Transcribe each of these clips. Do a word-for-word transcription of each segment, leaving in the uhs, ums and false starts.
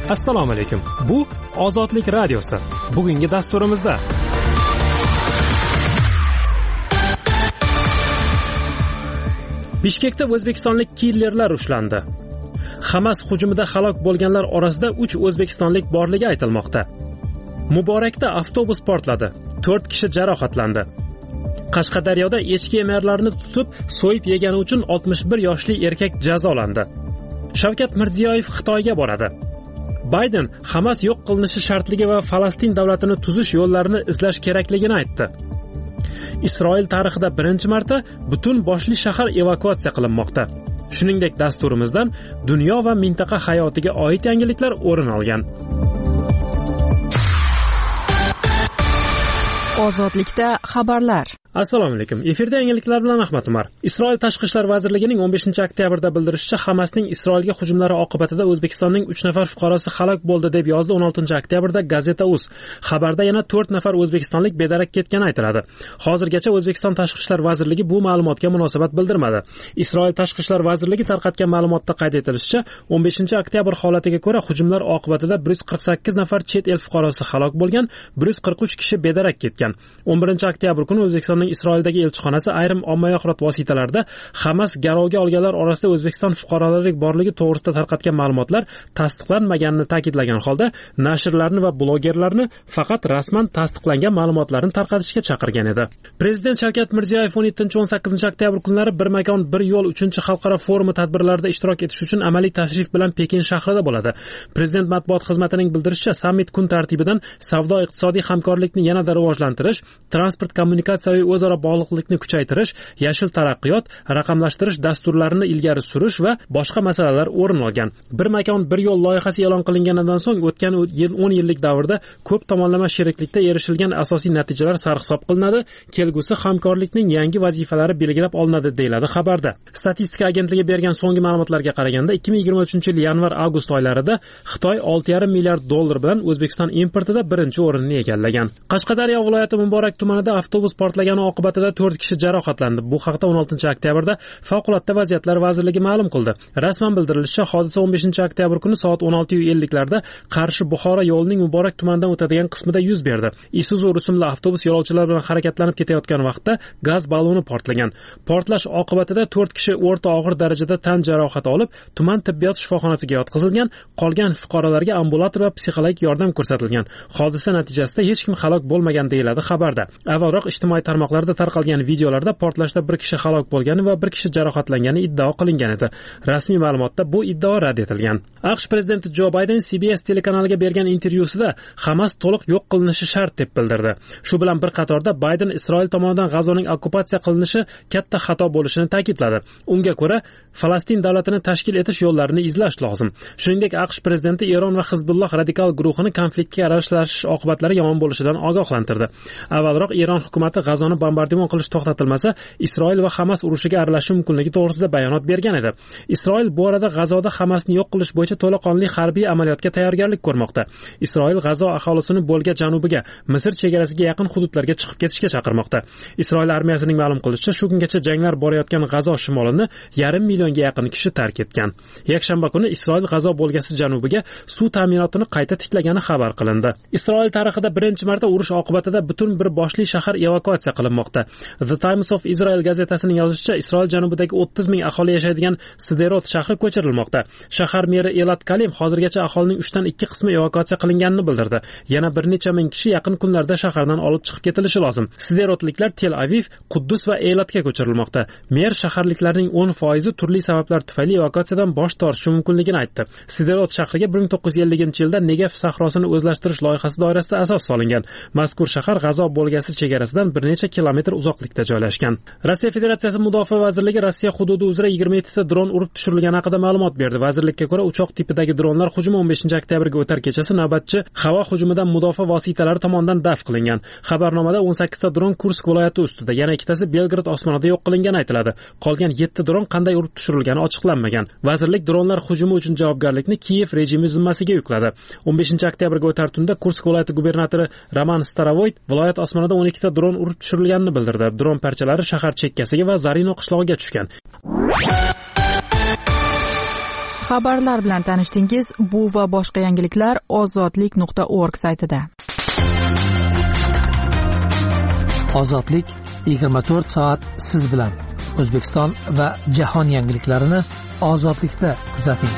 Assalomu alaykum. Bu Ozodlik radiosi. Bugungi dasturimizda Bishkekda o'zbekistonlik killerlar ushlandi. Hamas hujumida halok bo'lganlar orasida uch o'zbekistonlik borligi aytilmoqda. Muborakda avtobus portladi. to'rt kishi jarohatlandi. Qashqadaryoda echki emarlarini tutib, so'yib yegani uchun oltmish bir yoshli erkak jazolandi. Shavkat Mirziyoyev Xitoyga boradi. Bayden Hamas yo'q qilinishi shartligi va Falastin davlatini tuzish yo'llarini izlash kerakligini aytdi. Isroil tarixida birinchi marta butun boshli shahar evakuatsiya qilinmoqda. Shuningdek, dasturimizdan dunyo va mintaqa hayotiga oid yangiliklar o'rin olgan. Ozodlikda xabarlar. Assalomu alaykum. Efirda yangiliklar bilan Ahmad Umar. Isroil Tashqi ishlar vazirligining o'n beshinchi oktyabrda bildirishicha, Hamasning Isroilga hujumlari oqibatida O'zbekistonning uch nafar fuqarosi halok bo'ldi deb yozdi o'n oltinchi oktyabrda Gazeta.uz. Xabarda yana to'rt nafar o'zbekistonlik bedarak ketgani aytiladi. Hozirgacha O'zbekiston Tashqi ishlar vazirligi bu ma'lumotga munosabat bildirmadi. Isroil Tashqi ishlar vazirligi tarqatgan ma'lumotda qayd etilishicha, o'n beshinchi oktyabr holatiga ko'ra hujumlar oqibatida bir yuz qirq sakkiz nafar chet el fuqarosi halok bo'lgan, bir yuz qirq uch kishi bedarak ketgan. o'n birinchi oktyabr kuni O'zbekiston Isroildagi elchixonasi ayrim ommaviy axborot vositalarida Hamas garovga olganlar orasida O'zbekiston fuqarolari borligi to'g'risida tarqatgan ma'lumotlar tasdiqlanmaganini ta'kidlagan holda, nashrlarni va blogerlarni faqat rasman tasdiqlangan ma'lumotlarni tarqatishga chaqirgan edi. Prezident Shavkat Mirziyoyev o'n yettinchi o'n sakkizinchi oktyabr kunlari bir makon bir yo'l uchinchi xalqaro forumi tadbirlarida ishtirok etish uchun amaliy tashrif bilan Pekin shahrida bo'ladi. Prezident matbuot xizmatining bildirishicha, sammit kun tartibidan savdo-iqtisodiy hamkorlikni yanada rivojlantirish, transport kommunikatsiyaviy o'zaro bog'liqlikni kuchaytirish, yashil taraqqiyot, raqamlashtirish dasturlarini ilgari surish va boshqa masalalar o'rin olgan. Bir makon bir yo'l loyihasi e'lon qilinganidan so'ng o'tgan o'n yillik davrda ko'p tomonlama sheriklikda erishilgan asosiy natijalar sarhisob qilinadi, kelgusi hamkorlikning yangi vazifalari belgilab olinadi, deyiladi xabarda. Statistika agentligi bergan so'nggi ma'lumotlarga qaraganda, ikki ming yigirma uchinchi yil yanvar-avgust oylarida Xitoy olti yarim milliard dollar bilan O'zbekiston importida birinchi o'rinni egallagan. Qashqadaryo viloyati Muborak tumanida avtobus portlagani oqibatida to'rt kishi jarohatlandi. Bu haqda o'n oltinchi oktyabrda Favqulodda vaziyatlar vazirligi ma'lum qildi. Rasman bildirilishicha, hodisa o'n beshinchi oktyabr kuni soat o'n olti elliklarda Qarshi-Buxoro yo'lining Muborak tumanidan o'tadigan qismida yuz berdi. Isuzu rusumli avtobus yo'lovchilar bilan harakatlanib ketayotgan vaqtda gaz balloni portlagan. Portlash oqibatida to'rt kishi o'rta og'ir darajada tan jarohati olib, tuman tibbiyot shifoxonasiga yotqizilgan, qolgan fuqarolarga ambulator va psixologik yordam ko'rsatilgan. Hodisa natijasida hech kim halok bo'lmagan, deyiladi xabarda. Avvalroq ijtimoiy tarmoqlarda tarqalgan videolarda portlashda bir kishi halok bo'lgani va bir kishi jarohatlangani iddao qilingan edi. Rasmiy ma'lumotda bu iddao rad etilgan. AQSh prezidenti Jo Bayden C B S telekanaliga bergan intervyusida Hamas to'liq yo'q qilinishi shart deb bildirdi. Shu bilan bir qatorda Bayden Isroil tomonidan G'azoning okkupatsiya qilinishi katta xato bo'lishini ta'kidladi. Unga ko'ra, Falastin davlatini tashkil etish yo'llarini izlash lozim. Shuningdek, AQSh prezidenti Eron va Hizbulloh radikal guruhini konfliktga aralashish oqibatlari yomon bo'lishidan ogohlantirdi. Avvalroq Eron hukumati G'azoni bombardimon qilish to'xtatilmasa, Isroil va Hamas urushiga aralashishi mumkinligi to'g'risida bayonot bergan edi. Isroil bu orada G'azoda Hamasni yo'q qilish bo'yicha to'laqonli harbiy amaliyotga tayyorgarlik ko'rmoqda. Isroil G'azo aholisini bo'lga janubiga, Misr chegarasiga yaqin hududlarga chiqib ketishga chaqirmoqda. Isroil armiyasining ma'lum qilishicha, shu kungacha janglar borayotgan G'azo shimolini yarim millionga yaqin kishi tark etgan. Yakshanba kuni Isroil G'azo bo'lgasi janubiga suv ta'minotini qayta tiklagani xabar qilindi. Isroil tarixida birinchi marta urush oqibatida butun bir boshli shahar evakuatsiya qilinmoqda. The Times of Israel gazetasining yozishicha, Isroil janubidagi o'ttiz ming aholi yashaydigan Sderot shahri ko'chirilmoqda. Shahar meri Elad Kalim hozirgacha aholining uchdan ikki qismi evakuatsiya qilinganini bildirdi. Yana bir necha ming kishi yaqin kunlarda shahardan olib chiqib ketilishi lozim. Sderotliklar Tel Aviv, Quddus va Eylatga ko'chirilmoqda. Mer shaharliklarning o'n foizi turli sabablar tufayli evakuatsiyadan bosh tortishi mumkinligini aytdi. Sderot shahriga bir ming to'qqiz yuz ellinchi yilda Negev sahrosini o'zlashtirish loyihasi doirasida asos solingan. Mazkur shahar G'azo bo'lgasi chegarasidan bir necha kilometr uzoqlikda joylashgan. Rossiya Federatsiyasi Mudofaa vazirligi Rossiya hududi uzra yigirma yettita dron urib tushirilgani haqida ma'lumot berdi. Vazirlikka ko'ra, uchoq tipidagi dronlar hujumi o'n beshinchi oktyabrga o'tar kechasi navbatchi havo hujumidan mudofaa vositalari tomonidan daf qilingan. Xabarnomada o'n sakkizta dron Kursk viloyati ustida, yana ikkitasi Belgrad osmonida yo'q qilingani aytiladi. Qolgan yetti dron qanday urib tushirilgani ochiqlanmagan. Vazirlik dronlar hujumi uchun javobgarlikni Kiyev rejimi zimmasiga yukladi. o'n beshinchi oktyabrga o'tar tunda Kursk viloyati gubernatori Roman Starovoyt viloyat osmonida o'n ikkita dron urib tushirilganini bildirdi. Dron parchalari shahar chekkasiga va Zarino qishlog'iga tushgan. Xabarlar bilan tanishdingiz. Bu va boshqa yangiliklar ozodlik nuqta org saytida. Ozodlik yigirma to'rt soat siz bilan. O'zbekiston va jahon yangiliklarini ozodlikda kuzating.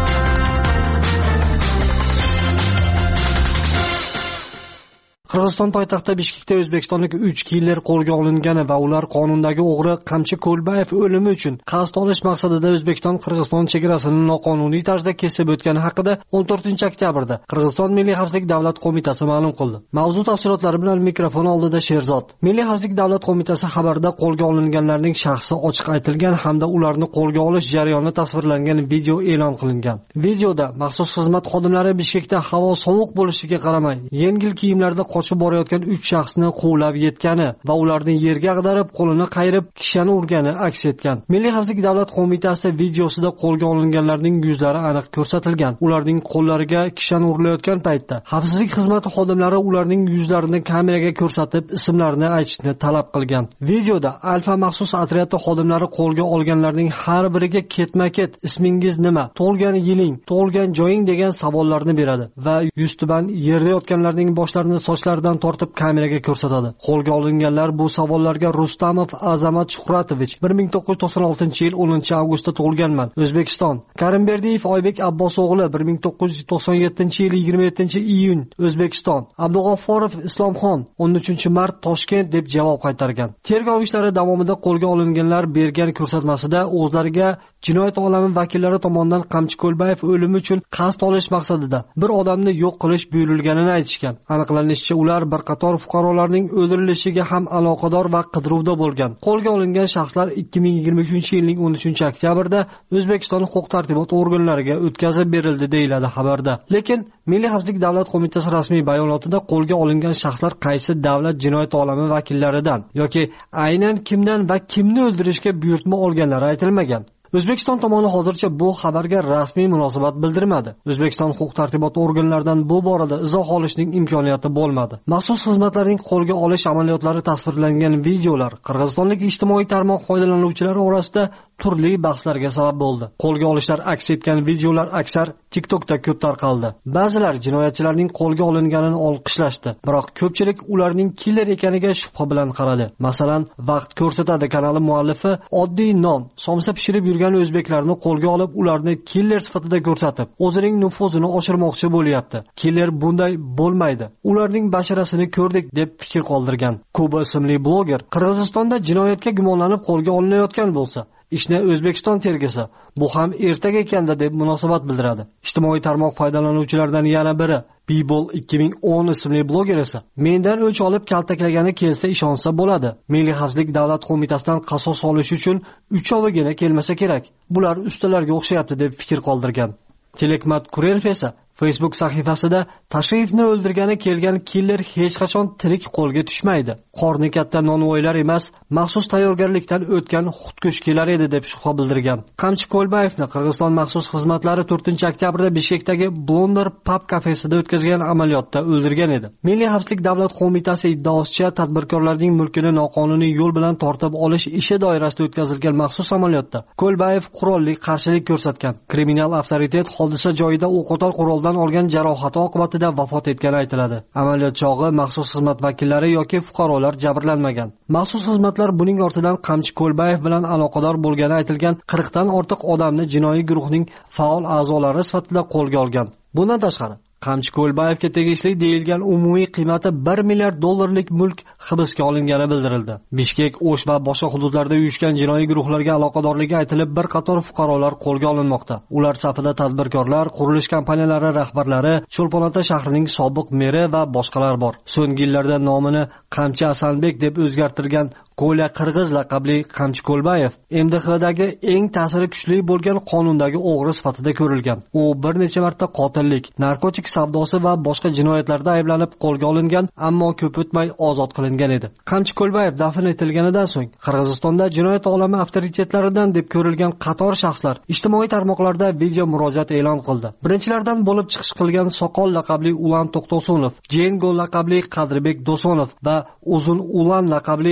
Qirg'iziston poytaxti Bishkekda o'zbekistonlik uch killer qo'lga olingani va ular qonundagi o'g'ri Qamchi Ko'lbayev o'limi uchun qasd olish maqsadida O'zbekiston Qirg'iziston chegarasini noqonuniy tarzda kesib o'tgani haqida o'n to'rtinchi oktyabrda Qirg'iziston Milliy xavfsizlik davlat qo'mitasi ma'lum qildi. Mavzu tafsilotlari bilan mikrofon oldida Sherzod. Milliy xavfsizlik davlat qo'mitasi xabarida qo'lga olinganlarning shaxsi ochiq aytilgan hamda ularni qo'lga olish jarayoni tasvirlangan video e'lon qilingan. Videoda maxsus xizmat xodimlari Bishkekda havo sovuq bo'lishiga qaramay yengil kiyimlarda qochib borayotgan uch shaxsni quvlab yetgani va ularni yerga ag'darib, qo'lini qayirib, kishani urgani aks etgan. Milliy xavfsizlik davlat qo'mitasi videosida qo'lga olinganlarning yuzlari aniq ko'rsatilgan. Ularning qo'llariga kishani urilayotgan paytda xavfsizlik xizmati xodimlari ularning yuzlarini kameraga ko'rsatib, ismlarini aytishni talab qilgan. Videoda Alfa maxsus otryadi xodimlari qo'lga olganlarning har biriga ketma-ket ismingiz nima, tug'ilgan yiling, tug'ilgan joying degan savollarni beradi va yuztuban yerda yotganlarning boshlarini sochlaridan tortib kameraga ko'rsatadi. Qo'lga olinganlar bu savollarga Rustamov Azamat Shuhratovich bir ming to'qqiz yuz to'qson oltinchi yil o'ninchi avgustda tug'ilganman, O'zbekiston. Karimberdiyev Oybek Abbos o'g'li bir ming to'qqiz yuz to'qson yettinchi yil yigirma yettinchi iyun, O'zbekiston. Abdug'offorov Islomxon o'n uchinchi mart Toshkent deb javob qaytargan. Tergov ishlari davomida qo'lga olinganlar bergan ko'rsatmasida o'zlariga jinoyat olami vakillari tomonidan Qamchi Ko'lbayev o'limi uchun qasd olish maqsadida bir odamni yo'q qilish buyurilganini aytishgan. Aniqlanishicha, ular bir qator fuqarolarning o'ldirilishiga ham aloqador va qidiruvda bo'lgan. Qo'lga olingan shaxslar ikki ming yigirma uchinchi yilning o'n uchinchi oktyabrda O'zbekiston huquq-tartibot organlariga o'tkazib berildi deyiladi xabarda. Lekin Milliy xavfsizlik davlat qo'mitasi rasmiy bayonotida qo'lga olingan shaxslar qaysi davlat jinoyat olami vakillaridan yoki aynan kimdan va kimni o'ldirishga buyurtma olganlari aytilmagan. O'zbekiston tomoni hozircha bu xabarga rasmiy munosabat bildirmadi. O'zbekiston huquq-tartibot organlaridan bu borada izoh olishning imkoniyati bo'lmadi. Maxsus xizmatlarning qo'lga olish amaliyotlari tasvirlangan videolar qirg'izistonlik ijtimoiy tarmoq foydalanuvchilari orasida turli bahslarga sabab bo'ldi. Qo'lga olishlar aks etgan videolar aksar TikTokda ko'p tarqaldi. Ba'zilar jinoyatchilarning qo'lga olinganini olqishlashdi, biroq ko'pchilik ularning killer ekaniga shubha bilan qaradi. Masalan, Vaqt ko'rsatadi kanali muallifi oddiy non, somsa pishirib yurgan o'zbeklarni qo'lga olib, ularni killer sifatida ko'rsatib, o'zining nufuzini oshirmoqchi bo'lyapti. Killer bunday bo'lmaydi. Ularning basharasini ko'rdik deb fikr qoldirgan. Kuba ismli bloger Qirg'izistonda jinoyatga gumonlanib qo'lga olinayotgan bo'lsa, ishni O'zbekiston tergasa, bu ham ertaga ekanda deb munosabat bildiradi. Ijtimoiy tarmoq foydalanuvchilaridan yana biri Bibol ikki ming o'n ismli bloger esa mendan o'ch olib kaltaklagani kelsa ishonsa bo'ladi. Milliy xavfsizlik davlat qo'mitasidan qasos olish uchun uchovigina kelmasa kerak. Bular ustalarga o'xshayapti deb fikr qoldirgan. Telekmat Kurelov esa Facebook sahifasida tashrifni o'ldirgani kelgan killer hech qachon tirik qo'lga tushmaydi. Qorni katta nonvoylar emas, maxsus tayyorgarlikdan o'tgan xudkushkilar edi deb shubha bildirgan. Qamchi Ko'lbayevni Qirg'iziston maxsus xizmatlari to'rtinchi oktyabrda Bishkekdagi Blunder pub kafesida o'tkazgan amaliyotda o'ldirgan edi. Milliy xavfsizlik davlat qo'mitasi iddaosicha tadbirkorlarning mulkini noqonuniy yo'l bilan tortib olish ishi doirasida o'tkazilgan maxsus amaliyotda Ko'lbayev qurolli qarshilik ko'rsatgan. Kriminal avtoritet hodisa joyida o'qotar quroldan olgan jarohati oqibatida vafot etgani aytiladi. Amaliyot chog'i maxsus xizmat vakillari yoki fuqarolar jabrlanmagan. Maxsus xizmatlar buning ortidan Qamchi Ko'lbayev bilan aloqador bo'lgani aytilgan qirq dan ortiq odamni jinoiy guruhning faol a'zolari sifatida qo'lga olgan. Bundan tashqari, Qamchi Ko'lbayevga tegishli deyilgan umumiy qiymati bir milliard dollarlik mulk hibsga olingani bildirildi. Bishkek, O'sh va boshqa hududlarda uyushgan jinoiy guruhlarga aloqadorligi aytilib, bir qator fuqarolar qo'lga olinmoqda. Ular safida tadbirkorlar, qurilish kompaniyalari rahbarlari, Cho'lpon-ota shahrining sobiq meri va boshqalar bor. So'nggi yillarda nomini Qamchi Asanbek deb o'zgartirgan Ko'la Qirg'iz laqabli Qamchi Ko'lbayev M D Xdagi eng ta'siri kuchli bo'lgan qonundagi o'g'ri sifatida ko'rilgan. U bir necha marta qotillik, narkotik savdosi va boshqa jinoyatlarda ayblanib qo'lga olingan, ammo ko'p o'tmay ozod qilingan edi. Qamchi Ko'lbayev dafn etilganidan so'ng Qirg'izistonda jinoyat olami avtoritetlaridan deb ko'rilgan qator shaxslar ijtimoiy tarmoqlarda video murojaat e'lon qildi. Birinchilardan bo'lib chiqish qilgan Soqol laqabli Ulan To'xtosunov, Jengo laqabli Qadrbek Dosonov va Uzun Ulan laqabli Ulan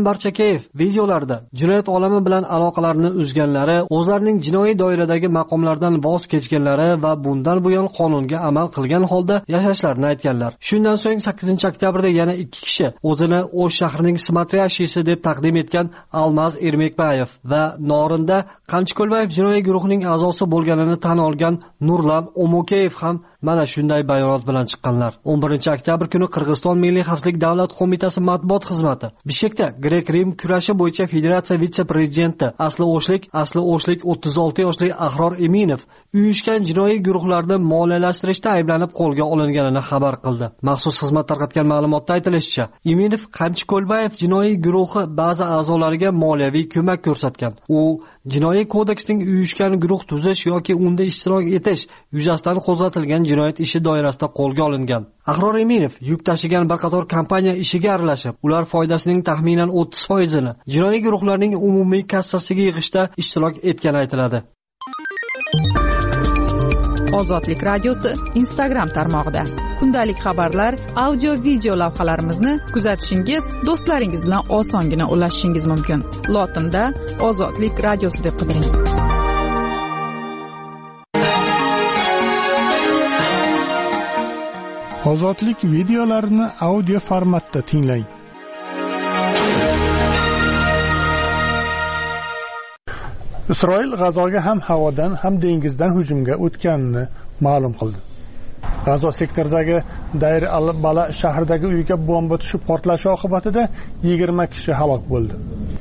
Barchakayev videolarda jinoyat olami bilan aloqalarini uzganlari, o'zlarining jinoiy doiradagi maqomlardan voz kechganlari va bundan buyon qonunga amal qilgan holda yashashlarini aytganlar. Shundan so'ng sakkizinchi oktyabrda yana ikki kishi o'zini O'sh shahrining smatrashisi deb taqdim etgan Almaz Ermekbayev va Norinda Qamchiqo'lbayev jinoiy guruhining a'zosi bo'lganini tan olgan Nurlan Omokeyev ham mana shunday bayonot bilan chiqqanlar. o'n birinchi oktyabr kuni Qirg'iziston Milliy xavfsizlik davlat qo'mitasi matbuot xizmati Bishkekda Grek-Rim kurashi bo'yicha federatsiya vitse-prezidenti Asli O'shlik, Asli O'shlik o'ttiz olti yoshli Ahror Eminov uyushgan jinoiy guruhlarni moliyalashtirishda ayblanib qo'lga olinganini xabar qildi. Maxsus xizmat tarqatgan ma'lumotda aytilishicha, Eminov Qamchiqo'lbayev jinoiy guruhi ba'zi a'zolariga moliyaviy ko'mak ko'rsatgan. U Jinoiy kodeksning uyushgan guruh tuzish yoki unda ishtirok etish yuzasidan qo'zg'atilgan jinoyat ishi doirasida qo'lga olingan. Ahror Eminov yuk tashigan bir qator kompaniya ishiga aralashib, ular foydasining taxminan o'ttiz foizini jinoiy guruhlarning umumiy kassasiga yig'ishda ishtirok etgani aytiladi. Ozodlik radiosi Instagram tarmog'ida kundalik xabarlar, audio video lavhalarimizni kuzatishingiz, do'stlaringiz bilan osongina ulashishingiz mumkin. Lotinda Ozodlik radiosi deb qidiring. Ozodlik videolarini audio formatda tinglang. Isroil G'azoga ham havodan, ham dengizdan hujumga o'tganini ma'lum qildi. G'azo sektoridagi Dayr al-Bala shahridagi uyga bomba tushib portlashi oqibatida yigirma kishi halok bo'ldi.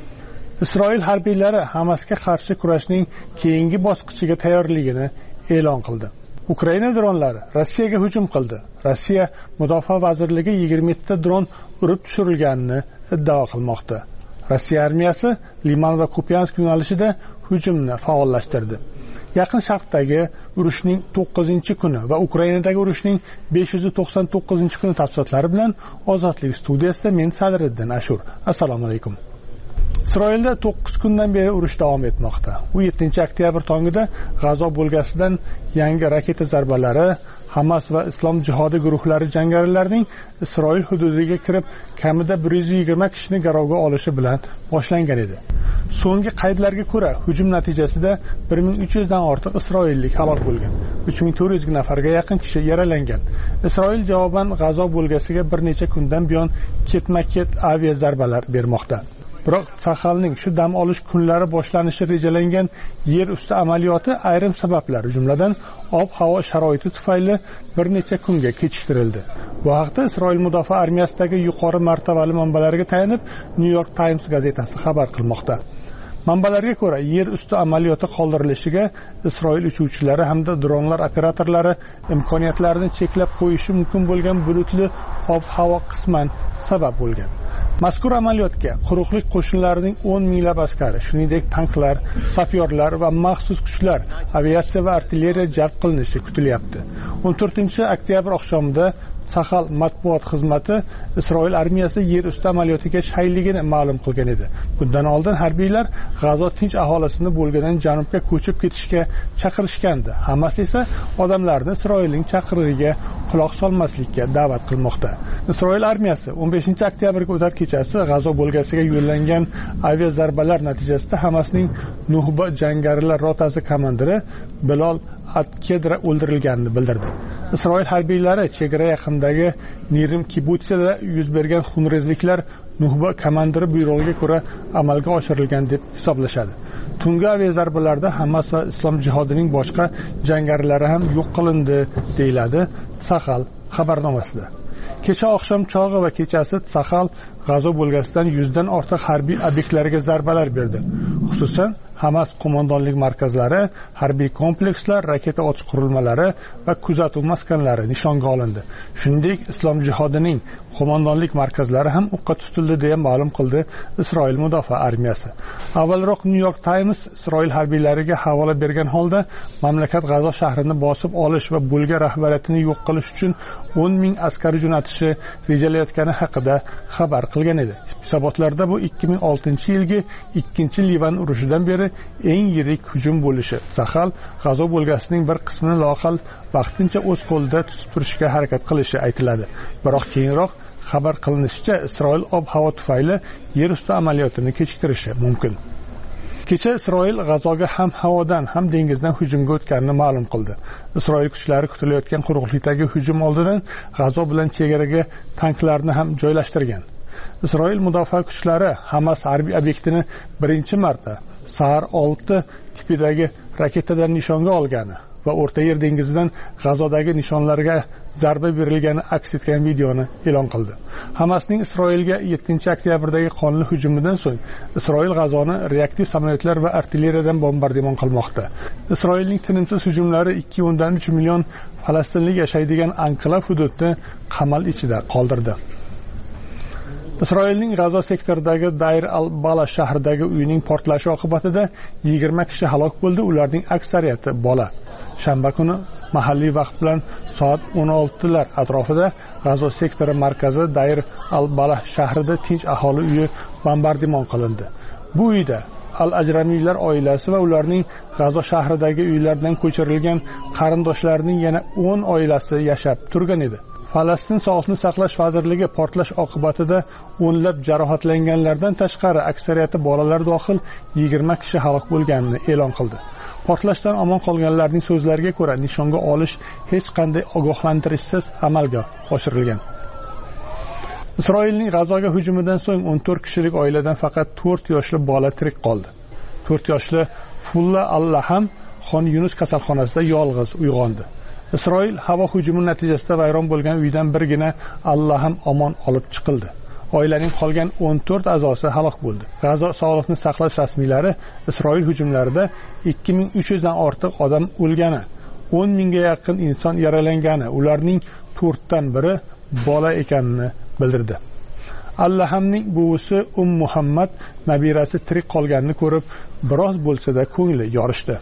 Isroil harbiylari Hamasga qarshi kurashning keyingi bosqichiga tayyorligini e'lon qildi. Ukraina dronlari Rossiyaga hujum qildi. Rossiya Mudofaa vazirligi yigirma yetti ta dron urib tushirilganini iddao qilmoqda. Rossiya armiyasi Liman va Kupyansk yo'nalishida hujumni faollashtirdi. Yaqin Sharqdagi urushning to'qqizinchi kuni va Ukrainadagi urushning besh yuz to'qson to'qqizinchi kuni tafsilotlari bilan Ozodlik studiyasida men Sadriddin Ashur. Assalomu alaykum. Isroilda to'qqiz kundan beri urush davom etmoqda. U yettinchi oktyabr tongida G'azo bo'lgasidan yangi raketa zarbalari Hamas va Islom jihodi guruhlari jangarilarining Isroil hududiga kirib, kamida bir yuz yigirma kishini garovga olishi bilan boshlangan edi. So'nggi qaydlarga ko'ra, hujum natijasida bir ming uch yuz dan ortiq isroillik halok bo'lgan. uch ming to'rt yuz nafarga yaqin kishi yaralangan. Isroil javoban G'azo bo'lgasiga bir necha kundan buyon ketma-ket avia zarbalar bermoqda. Biroq Sahalning shu dam olish kunlari boshlanishi rejalangan yer usti amaliyoti ayrim sabablar, jumladan ob-havo sharoiti tufayli bir necha kunga kechiktirildi. Bu haqda Isroil mudofaa armiyasidagi yuqori martabali manbalarga tayanib New York Times gazetasi xabar qilmoqda. Manbalarga ko'ra, yer usti amaliyoti qoldirilishiga Isroil uchuvchilari hamda dronlar operatorlari imkoniyatlarini cheklab qo'yishi mumkin bo'lgan bulutli ob-havo qisman sabab bo'lgan. Mazkur amaliyotga quruqlik qo'shinlarining o'n minglab askari, shuningdek tanklar, sapyorlar va maxsus kuchlar, aviatsiya va artilleriya jalb qilinishi kutilyapti. o'n to'rtinchi oktyabr oqshomida Sahal matbuot xizmati Isroil armiyasi yer usti amaliyotiga shayligini ma'lum qilgan edi. Bundan oldin harbiylar G'azo tinch aholisini bo'lgandan janubga ko'chib ketishga chaqirishgandi. Hamas esa odamlarni Isroilning chaqirig'iga quloq solmaslikka da'vat qilmoqda. Isroil armiyasi o'n beshinchi oktyabrga o'tar kechasi G'azo bo'lgasiga yo'llangan avia zarbalar natijasida Hamasning Nuhba jangarilar rotasi komandiri Bilol At-Kedra o'ldirilganini bildirdi. Isroil harbiylari chegara yaqinidagi Nirim kibutsida yuz bergan xunrezliklar Nuhba komandiri buyrug'iga ko'ra amalga oshirilgan deb hisoblashadi. Tungi avia zarbalarda Hamas va Islom jihodining boshqa jangarilari ham yo'q qilindi, deyiladi Sahal xabarnomasida. Kecha oqshom chog'i va kechasi Sahal G'azo bo'lgasidan yuzdan ortiq harbiy obyektlarga zarbalar berdi. Xususan, Hamas qo'mondonlik markazlari, harbiy komplekslar, raketa otish qurilmalari va kuzatuv maskanlari nishonga olindi. Shuningdek, Islom jihodining qo'mondonlik markazlari ham o'qqa tutildi deya ma'lum qildi Isroil mudofaa armiyasi. Avvalroq New York Times Isroil harbiylariga havola bergan holda mamlakat G'azo shahrini bosib olish va bo'lgan rahbariyatini yo'q qilish uchun o'n ming askar jo'natishi rejalayotgani haqida xabar qilgan edi. Hisobotlarda bu ikki ming oltinchi yilgi ikkinchi Livan urushidan beri eng yirik hujum bo'lishi. Sahal G'azo bo'lgasining bir qismini loqal vaqtincha o'z qo'lida tutib turishga harakat qilishi aytiladi. Biroq keyinroq xabar qilinishicha, Isroil ob-havo tufayli yer usti amaliyotini kechiktirishi mumkin. Kecha Isroil G'azoga ham havodan, ham dengizdan hujumga o'tganini ma'lum qildi. Isroil kuchlari kutilayotgan quruqlikdagi hujum oldidan G'azo bilan chegaraga tanklarni ham joylashtirgan. Isroil mudofaa kuchlari Hamas harbiy obyektini birinchi marta Sahar olti tipidagi raketadan nishonga olgani va O'rta Yer dengizidan G'azodagi nishonlarga zarba berilgani aks etgan videoni e'lon qildi. Hamasning Isroilga yettinchi oktyabrdagi qonli hujumidan so'ng Isroil G'azoni reaktiv samolyotlar va artilleriyadan bombardimon qilmoqda. Isroilning tinimsiz hujumlari ikki o'ndan uch million falastinlik yashaydigan anklav hududni qamal ichida qoldirdi. Isroilning G'azo sektoridagi Dayr al-Bala shahridagi uyining portlashi oqibatida yigirma kishi halok bo'ldi, ularning aksariyati bola. Shanba kuni mahalliy vaqt bilan soat o'n oltilar atrofida G'azo sektori markazi Dayr al-Bala shahrida tinch aholi uyi bombardimon qilindi. Bu uyda Al-Ajramiylar oilasi va ularning G'azo shahridagi uylaridan ko'chirilgan qarindoshlarining yana o'n oilasi yashab turgan edi. Falastin Sog'liqni saqlash vazirligi portlash oqibatida o'nlab jarohatlanganlardan tashqari aksariyati bolalar dohil yigirma kishi halok bo'lganini e'lon qildi. Portlashdan omon qolganlarning so'zlariga ko'ra, nishonga olish hech qanday ogohlantirishsiz amalga oshirilgan. Isroilning G'azoga hujumidan so'ng o'n to'rt kishilik oiladan faqat to'rt yoshli bola tirik qoldi. to'rt yoshli Fulla Allaham Xon Yunus kasalxonasida yolg'iz uyg'ondi. Isroil havo hujumi natijasida vayron bo'lgan uydan birgina Allaham omon olib chiqildi. Oilaning qolgan o'n to'rt a'zosi halok bo'ldi. G'azo sog'liqni saqlash rasmiylari Isroil hujumlarida ikki ming uch yuz dan ortiq odam o'lgani, o'n mingga yaqin inson yaralangani, ularning to'rtdan biri bola ekanini bildirdi. Allahamning buvisi Um Muhammad nabirasi tirik qolganini ko'rib, biroz bo'lsa-da ko'ngli yorishdi.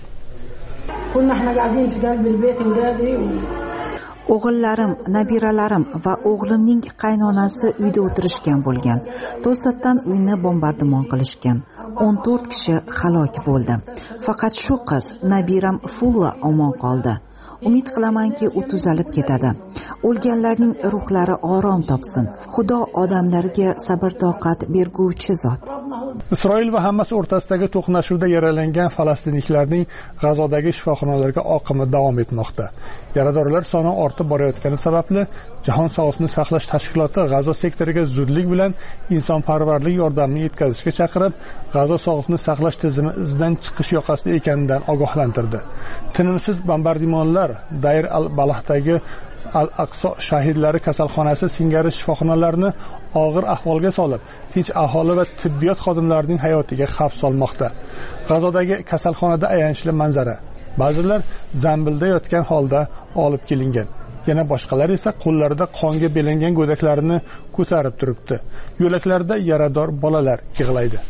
O'g'illarim, nabiralarim va o'g'limning qaynonasi uyda o'tirishgan bo'lgan. To'satdan uyni bombardimon qilishgan. o'n to'rt kishi halok bo'ldi. Faqat shu qiz, nabiram Fulla omon qoldi. Umid qilamanki, u tuzalib ketadi. O'lganlarning ruhlari orom topsin. Xudo odamlarga sabr-toqat berguvchi zot. Isroil va Hamas o'rtasidagi to'qnashuvda yaralangan falastinliklarning G'azodagi shifoxonalarga oqimi davom etmoqda. Yaradorlar soni ortib borayotgani sababli Jahon sog'liqni saqlash tashkiloti G'azo sektoriga zudlik bilan insonparvarlik yordamini yetkazishga chaqirib, G'azo sog'liqni saqlash tizimi izdan chiqish yoqasida ekanidan ogohlantirdi. Tinimsiz bombardimonlar Dayr al-Balahdagi Al-Aqso shahidlari kasalxonasi singari shifoxonalarni og'ir ahvolga solib, tinch aholi va tibbiyot xodimlarining hayotiga xavf solmoqda. G'azodagi kasalxonada ayanchli manzara. Ba'zilar zambilda yotgan holda olib kelingan. Yana boshqalar esa qo'llarida qonga belangan go'daklarini ko'tarib turibdi. Yo'laklarda yarador bolalar yig'laydi.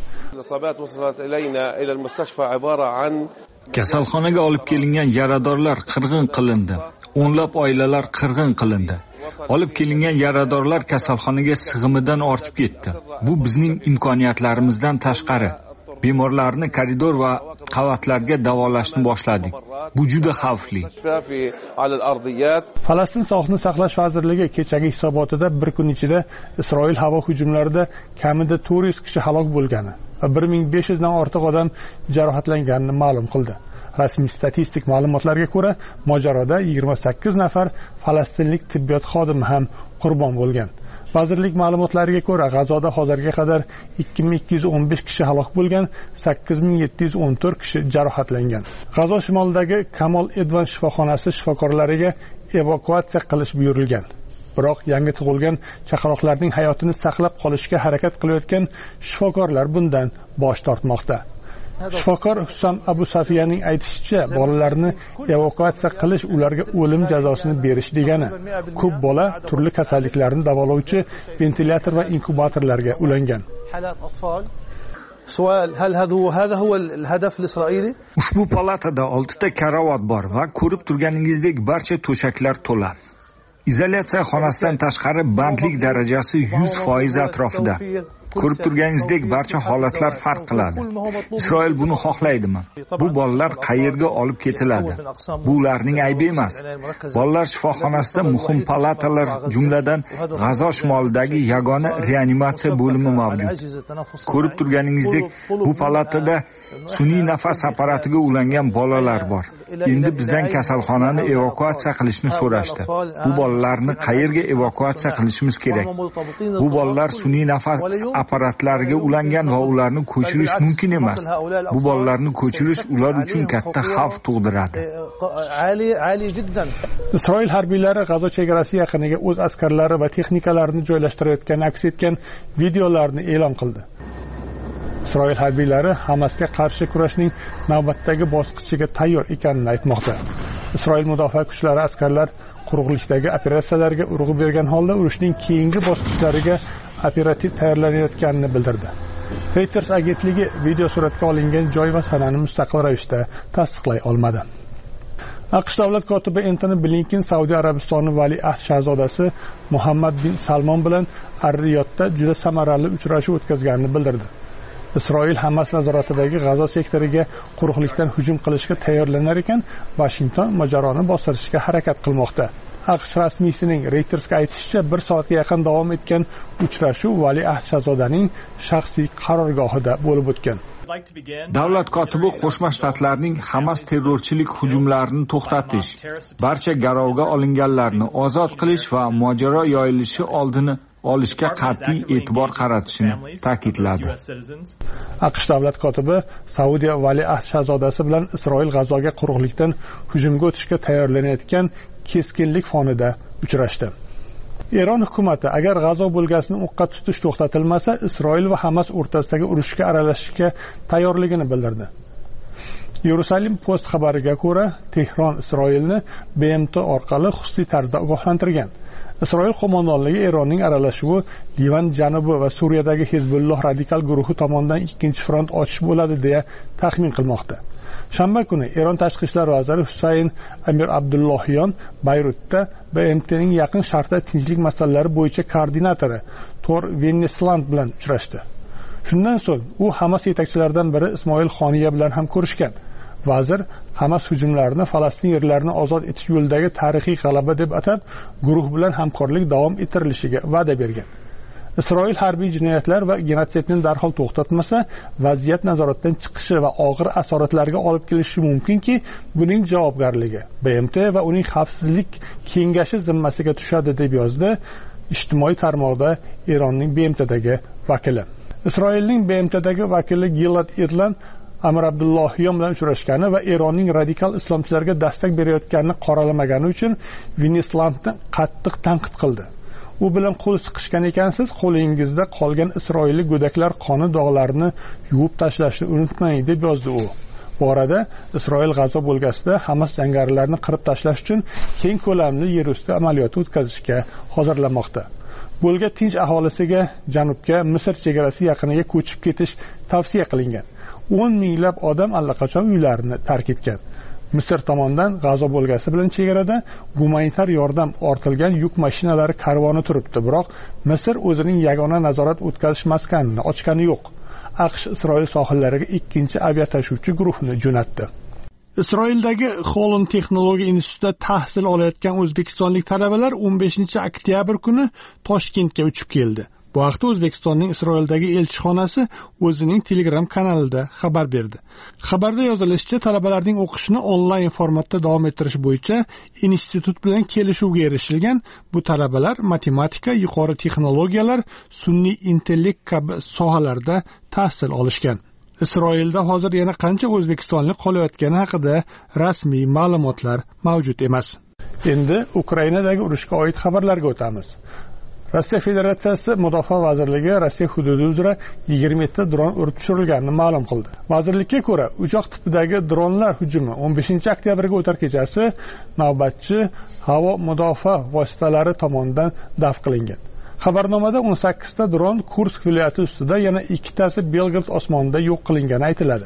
Kasalxonaga olib kelingan yaradorlar qirg'in qilindi. O'nlab oilalar qirg'in qilindi. Olib kelingan yaradorlar kasalxonaga sig'imidan ortib ketdi. Bu bizning imkoniyatlarimizdan tashqari. Bemorlarni koridor va qavatlarga davolashni boshladik. Bu juda xavfli. Falastin Sog'liqni saqlash vazirligi kechagi hisobotida bir kun ichida Isroil havo hujumlarida kamida to'rt yuz kishi halok bo'lgani va bir ming besh yuz dan ortiq odam jarohatlanganini ma'lum qildi. Rasmiy statistik ma'lumotlarga ko'ra, mojaroda yigirma sakkiz nafar falastinlik tibbiyot xodimi ham qurbon bo'lgan. Vazirlik ma'lumotlariga ko'ra, G'azoda hozirga qadar ikki ming ikki yuz o'n besh kishi halok bo'lgan, sakkiz ming yetti yuz o'n to'rt kishi jarohatlangan. G'azo shimolidagi Kamol Edvan shifoxonasi shifokorlariga evakuatsiya qilish buyurilgan. Biroq yangi tug'ilgan chaqaloqlarning hayotini saqlab qolishga harakat qilayotgan shifokorlar bundan bosh tortmoqda. Shifokor Hussam Abu Safiyaning aytishicha, bolalarni evakuatsiya qilish ularga o'lim jazosini berish degani. Ko'p bola turli kasalliklarni davolovchi ventilyator va inkubatorlarga ulangan. سؤال هل هذا هو هذا هو الهدف الإسرائيلي؟ Ushbu palatada oltita karavot bor va ko'rib turganingizdek barcha to'shaklar to'la. Izolyatsiya xonasidan tashqari bandlik darajasi yuz foiz atrofida. Ko'rib turganingizdek, barcha holatlar farq qiladi. Isroil buni xohlaydimi? Bu bolalar qayerga olib ketiladi? Bu ularning aybi emas. Bolalar shifoxonasida muhim palatalar, jumladan G'azo shimolidagi yagona reanimatsiya bo'limi mavjud. Ko'rib turganingizdek, bu palatada sun'iy nafas apparatiga ulangan bolalar bor. Endi bizdan kasalxonani evakuatsiya qilishni so'rashdi. Bu bolalarni qayerga evakuatsiya qilishimiz kerak? Bu bolalar sun'iy nafas apparatlariga ulangan va ularni ko'chirish mumkin emas. Bu bolalarni ko'chirish ular uchun katta xavf tug'diradi. Isroil harbiylari G'azo chegarasi yaqiniga o'z askarlari va texnikalarini joylashtirayotgani aks etgan videolarni e'lon qildi. Isroil harbiylari Hamasga qarshi kurashning navbatdagi bosqichiga tayyor ekanini aytmoqda. Isroil mudofaa kuchlari askarlar quruqlikdagi operatsiyalarga urg'u bergan holda urushning keyingi bosqichlariga operativ tayyorlanayotganini bildirdi. Reuters agentligi video suratga olingan joy va sanani mustaqil ravishda tasdiqlay olmadi. AQSh davlat kotibi Antony Blinken Saudiya Arabistoni valiahd shahzodasi Muhammad bin Salmon bilan Ar-Riyodda juda samarali uchrashuv o'tkazganini bildirdi. Isroil Hamas nazoratidagi G'azo sektoriga quruqlikdan hujum qilishga tayyorlanar ekan, Washington mojaroni bostirishga harakat qilmoqda. AQSh rasmiysining Reutersga aytishicha, bir soatga yaqin davom etgan uchrashuv valiahd shahzodaning shaxsiy qarorgohida bo'lib o'tgan. Davlat kotibi Qo'shma Shtatlarning Hamas terrorchilik hujumlarini to'xtatish, barcha garovga olinganlarni ozod qilish va mojaro yoyilishi oldini olishga qat'iy e'tibor qaratishini ta'kidladi. AQSh davlat kotibi Saudiya valiahd shahzodasi bilan Isroil G'azoga quruqlikdan hujumga o'tishga tayyorlanayotgan keskinlik fonida uchrashdi. Eron hukumati agar G'azo bo'lgasini o'qqa tutish to'xtatilmasa, Isroil va Hamas o'rtasidagi urushga aralashishga tayyorligini bildirdi. Jerusalem Post xabariga ko'ra, Tehron Isroilni B M T orqali xususiy tarzda ogohlantirgan. Isroil qo'mondonligi Eronning aralashuvi Livan janubi va Suriyadagi Hezbolloh radikal guruhi tomonidan ikkinchi front ochish bo'ladi deya taxmin qilmoqda. Shanba kuni Eron tashqi ishlar vaziri Husayn Amir Abdullohyan Bayrutda B M T'ning yaqin sharqda tinchlik masalalari bo'yicha koordinatori Tor Vennesland bilan uchrashdi. Shundan so'ng u Hamas yetakchilaridan biri Ismoil Xoniya bilan ham ko'rishgan. Vazir Hamas hujumlarini Falastin yerlarini ozod etish yo'lidagi tarixiy g'alaba deb atab, guruh bilan hamkorlik davom ettirilishiga va'da bergan. Isroil harbiy jinoyatlar va genotsidni darhol to'xtatmasa, vaziyat nazoratdan chiqishi va og'ir asoratlarga olib kelishi mumkinki, buning javobgarligi B M T va uning xavfsizlik kengashi zimmasiga tushadi deb yozdi ijtimoiy tarmoqda Eronning B M T'dagi vakili. Isroilning B M T'dagi vakili Gilad Erlan Amir Abdullohyan bilan uchrashgani va Eronning radikal islomchilarga dastak berayotganini qoralamagani uchun Venneslandni qattiq tanqid qildi. U bilan qo'l siqishgan ekansiz, qo'lingizda qolgan isroillik go'daklar qoni dog'larini yuvib tashlashni unutmang deb yozdi u. Bu orada Isroil G'azo bo'lgasida Hamas jangarilarni qirib tashlash uchun keng ko'lamli yer usti amaliyoti o'tkazishga hozirlanmoqda. Bo'lga tinch aholisiga janubga Misr chegarasi yaqiniga ko'chib ketish tavsiya qilingan. o'n minglab odam allaqachon uylarini tark etgan. Misr tomonidan G'azo bo'lgasi bilan chegarada gumanitar yordam ortilgan yuk mashinalari karvoni turibdi, biroq Misr o'zining yagona nazorat o'tkazish maskanini ochgani yo'q. AQSh Isroil sohillariga ikkinchi aviatashuvchi guruhni jo'natdi. Isroildagi Holland texnologiya institutida tahsil olayotgan o'zbekistonlik talabalar o'n beshinchi oktyabr kuni Toshkentga uchib keldi. Bu haqda O'zbekistonning Isroildagi elchixonasi o'zining Telegram kanalida xabar berdi. Xabarda yozilishicha, talabalarning o'qishini onlayn formatda davom ettirish bo'yicha institut bilan kelishuvga erishilgan. Bu talabalar matematika, yuqori texnologiyalar, sun'iy intellekt kabi sohalarda tahsil olishgan. Isroilda hozir yana qancha o'zbekistonlik qolayotgani haqida rasmiy ma'lumotlar mavjud emas. Endi Ukrainadagi urushga oid xabarlarga o'tamiz. Rossiya Federatsiyasi Mudofaa vazirligi Rossiya hududi uzra yigirma yetti dron urib tushirilganini ma'lum qildi. Vazirlikka ko'ra, uchoq tipidagi dronlar hujumi o'n beshinchi oktyabrga o'tar kechasi navbatchi havo mudofaa vositalari tomonidan daf qilingan. Xabarnomada o'n sakkizta dron Kursk viloyati ustida, yana ikkitasi Belgrad osmonida yo'q qilingani aytiladi.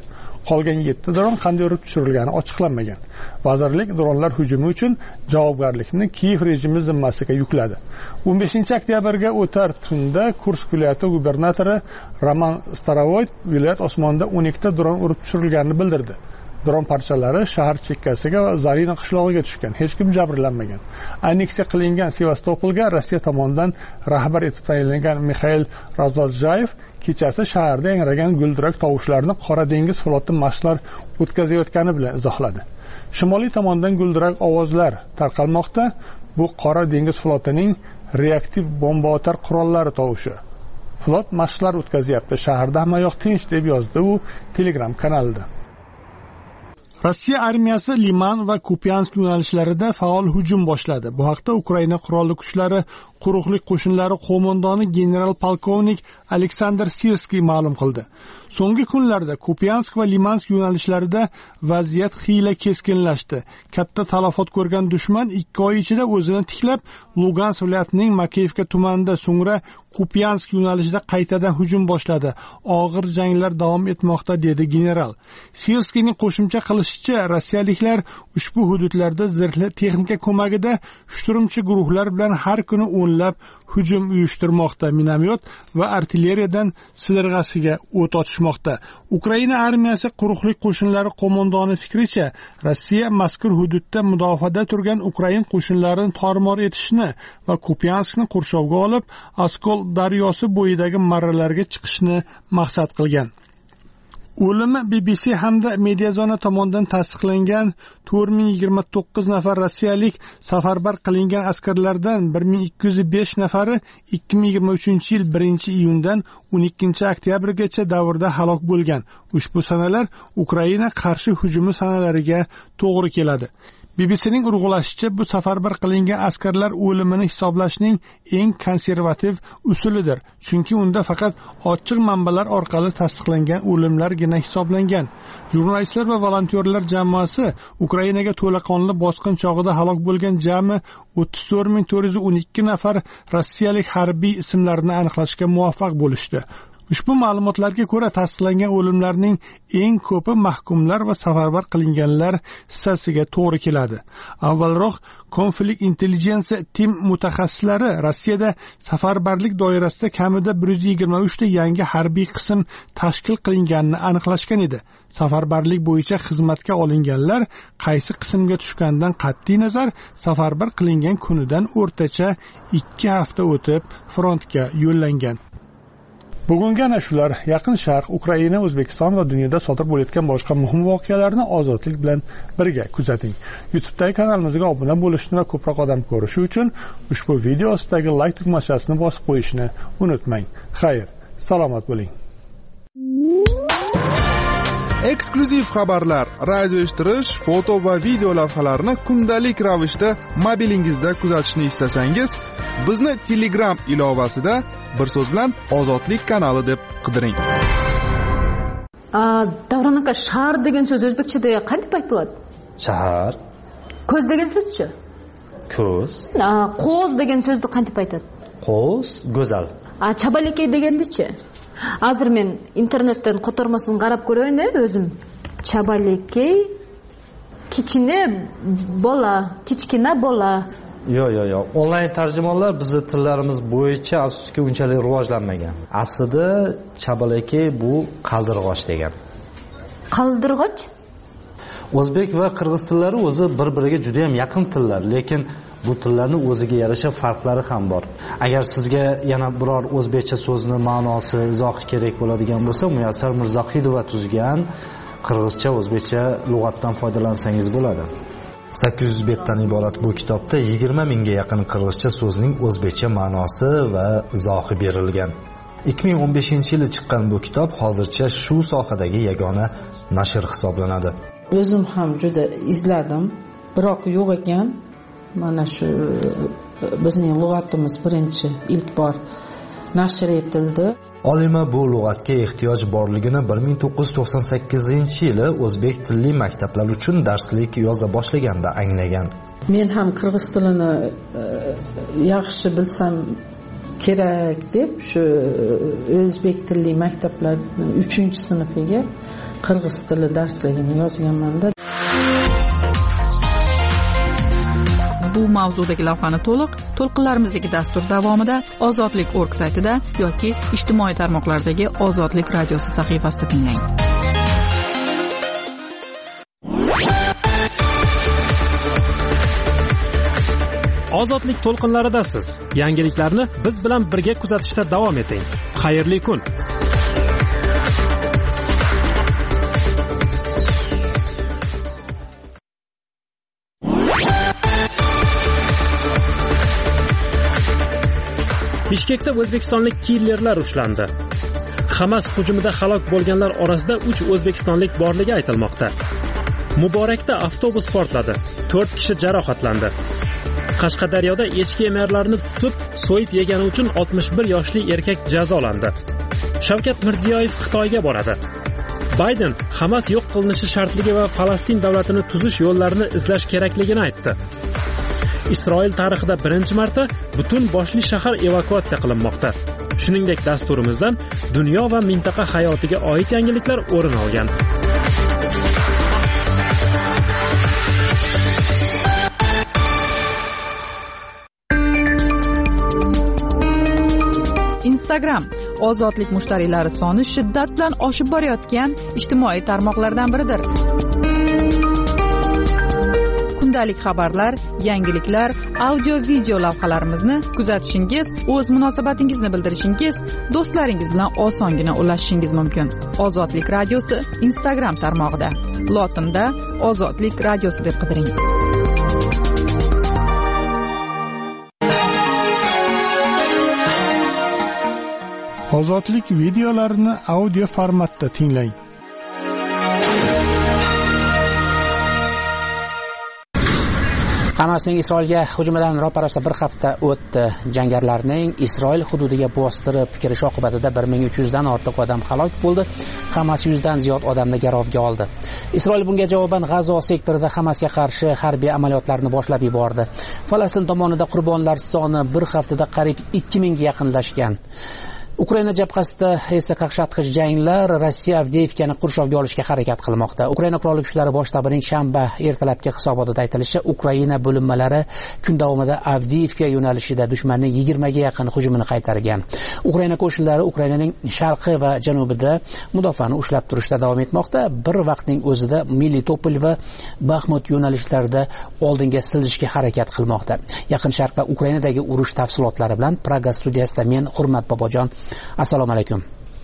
qolgan yetti dron qanday urib tushirilgani ochiqlanmagan. Vazirlik dronlar hujumi uchun javobgarlikni Kiyev rejimi zimmasiga yukladi. o'n beshinchi oktyabrga o'tar tunda Kursk viloyati gubernatori Roman Starovoyt viloyat osmonida o'n ikkita dron urib tushirilganini bildirdi. Dron parchalari shahar chekkasiga va Zarina qishlog'iga tushgan. Hech kim jabrlanmagan. Anneksiya qilingan Sevastopolga Rossiya tomonidan rahbar etib tayinlangan Mixail Razvozjayev kechasi shaharda yangragan guldurak tovushlarni Qora dengiz floti mashqlar o'tkazayotgani bilan izohladi. Shimoliy tomondan guldurak ovozlar tarqalmoqda. Bu Qora dengiz flotining reaktiv bomba-otar qurollari tovushi. Flot mashqlar o'tkazyapti. Shaharda hamma yoq tinch deb yozdi u Telegram kanalida. Rossiya armiyasi Liman va Kupiansk yo'nalishlarida faol hujum boshladi. Bu haqda Ukraina qurolli kuchlari quruqlik qo'shinlari qo'mondoni general polkovnik Aleksandr Sirskiy ma'lum qildi. So'nggi kunlarda Kupiansk va Limansk yo'nalishlarida vaziyat xiyla keskinlashdi. Katta talafot ko'rgan dushman ikki oy ichida o'zini tiklab, Lugansk viloyatining Makeyevka tumanida, so'ngra Kupiansk yo'nalishida qaytadan hujum boshladi. Og'ir janglar davom etmoqda, dedi general. Sirskiyning qo'shimcha qilishicha, rossiyaliklar ushbu hududlarda zirhli texnika ko'magida shturmchi guruhlar bilan har kuni o'nlab hujum uyushtirmoqda. Minomyot va artilleriyadan sidirg'asiga o't ochishmoqda. Ukraina armiyasi quruqlik qo'shinlari qo'mondoni fikricha, Rossiya mazkur hududda mudofaada turgan Ukrain qo'shinlarini tormor etishni va Kupianskni qurshovga olib, Oskol daryosi bo'yidagi marralarga chiqishni maqsad qilgan. O'limi B B C hamda Mediazona tomonidan tasdiqlangan to'rt ming yigirma to'qqiz nafar rossiyalik safarbar qilingan askarlardan bir ming ikki yuz besh nafari ikki ming yigirma uchinchi yil birinchi iyundan o'n ikkinchi oktyabrgacha davrda halok bo'lgan. Ushbu sanalar Ukraina qarshi hujumi sanalariga to'g'ri keladi. B B C'ning urg'ulashicha, bu safarbar qilingan askarlar o'limini hisoblashning eng konservativ usulidir, chunki unda faqat ochiq manbalar orqali tasdiqlangan o'limlargina hisoblangan. Jurnalistlar va volontyorlar jamoasi Ukrainaga to'laqonli bosqin chog'ida halok bo'lgan jami o'ttiz to'rt ming to'rt yuz o'n ikki nafar rossiyalik harbiy ismlarini aniqlashga muvaffaq bo'lishdi. Ushbu ma'lumotlarga ko'ra, tasdiqlangan o'limlarning eng ko'pi mahkumlar va safarbar qilinganlar hissasiga to'g'ri keladi. Avvalroq Konflikt Intelligensiya Team mutaxassislari Rossiyada safarbarlik doirasida kamida bir yuz yigirma uch ta yangi harbiy qism tashkil qilinganini aniqlashgan edi. Safarbarlik bo'yicha xizmatga olinganlar qaysi qismga tushgandan qat'iy nazar, safarbar qilingan kunidan o'rtacha ikki hafta o'tib frontga yo'llangan. Bugungi ana shular. Yaqin Sharq, Ukraina, O'zbekiston va dunyoda sodir bo'layotgan boshqa muhim voqealarni ozodlik bilan birga kuzating. YouTube'dagi kanalimizga obuna bo'lishni va ko'proq odam ko'rishi uchun ushbu video ostidagi like tugmachasini bosib qo'yishni unutmang. Xayr, salomat bo'ling. Eksklyuziv xabarlar, radio eshittirish, foto va video lavhalarni kundalik ravishda mobilingizda kuzatishni istasangiz, bizni Telegram ilovasida bir so'z bilan Ozodlik kanali deb qidiring. Davron aka, shahar degan so'z o'zbekchada qanday aytiladi? Shahar. Ko'z degan so'z-chi? Ko'z. Qo'z degan so'zni qanday aytadi? Qo'z, go'zal. A chabalakay degandichi? Hozir men internetdan qo'tarmasini qarab ko'rayin, o'zim. Chabalakay kichkina bola, kichkina bola. Yo'q, yo'q, yo'q. Onlayn tarjimonlar bizning tillarimiz bo'yicha afsuski unchalik rivojlanmagan. Aslida chabalakay bu qaldirg'och degan. Qaldirg'och? O'zbek va qirg'iz tillari o'zi bir-biriga juda ham yaqin tillar, lekin bu tillarning o'ziga yarasha farqlari ham bor. Agar sizga yana biror o'zbekcha so'zni ma'nosi, izohi kerak bo'ladigan bo'lsa, Muyassar Mirzohidova tuzgan qirg'izcha, o'zbekcha lug'atdan foydalansangiz bo'ladi. sakkiz yuz betdan iborat bu kitobda yigirma mingga yaqin qirg'izcha so'zning o'zbekcha ma'nosi va izohi berilgan. ikki ming o'n beshinchi yili chiqqan bu kitob hozircha shu sohadagi yagona nashr hisoblanadi. O'zim ham juda izladim, biroq yo'q ekan. Mana shu bizning lug'atimiz birinchi ilk bor nashr etildi. Olima bu lug'atga ehtiyoj borligini bir ming to'qqiz yuz to'qson sakkizinchi yili o'zbek tilli maktablar uchun darslik yoza boshlaganda anglagan. Men ham qirg'iz tilini yaxshi bilsam kerak deb shu o'zbek tilli maktablar uchinchi sinfiga qirg'iz tili darsligini yozganman-da. Bu mavzudagi lavhani to'liq to'lqinlarimizdagi dastur davomida Ozodlik nokta org saytida yoki ijtimoiy tarmoqlardagi Ozodlik radiosi sahifasida tinglang. Ozodlik to'lqinlarida siz yangiliklarni biz bilan birga kuzatishda davom eting. Xayrli kun. Bishkekda o'zbekistonlik killerlar ushlandi. Hamas hujumida halok bo'lganlar orasida uch o'zbekistonlik borligi aytilmoqda. Muborakda avtobus portladi. to'rt kishi jarohatlandi. Qashqadaryoda echki emarlarini tutib, so'yib yegani uchun oltmish bir yoshli erkak jazolandi. Shavkat Mirziyoyev Xitoyga boradi. Bayden Hamas yo'q qilinishi shartligi va Falastin davlatini tuzish yo'llarini izlash kerakligini aytdi. Isroil tarixida birinchi marta butun boshli shahar evakuatsiya qilinmoqda. Shuningdek, dasturimizdan dunyo va mintaqa hayotiga oid yangiliklar o'rin olgan. Instagram ozodlik mushtariylari soni shiddat bilan oshib borayotgan ijtimoiy tarmoqlardan biridir. Kundalik xabarlar, yangiliklar, audio video lavhalarimizni kuzatishingiz, o'z munosabatingizni bildirishingiz, do'stlaringiz bilan osongina ulashishingiz mumkin. Ozodlik radiosi Instagram tarmog'ida. Lotinda Ozodlik radiosi deb qidiring. Ozodlik videolarini audio formatda tinglang. Hamasning Isroilga hujumidan ro'parasida bir hafta o'tdi. Jangarilarning Isroil hududiga bostirib kirish oqibatida bir ming uch yuz dan ortiq odam halok bo'ldi. Hamas yuz dan ziyod odamni garovga oldi. Isroil bunga javoban G'azo sektorida Hamasga qarshi harbiy amaliyotlarni boshlab yubordi. Falastin tomonida qurbonlar soni bir haftada qariyb ikki mingga yaqinlashgan. Ukraina jabhasida esa qaqshatqich janglar Rossiya Avdiivkani qurshovga olishga harakat qilmoqda. Ukraina qurolli kuchlari bosh shtabining shanba ertalabki hisobotida aytilishicha, Ukraina bo'linmalari kun davomida Avdiivka yo'nalishida dushmanning yigirma ga yaqin hujumini qaytargan. Ukraina qo'shinlari Ukrainaning sharqi va janubida mudofaani ushlab turishda davom etmoqda. Bir vaqtning o'zida Melitopol va Baxmut yo'nalishlarida oldinga siljishga harakat qilmoqda. Yaqin Sharq va Ukrainadagi urush tafsilotlari bilan Praga studiyasida men Hurmat Bobojon. Assalomu alaykum.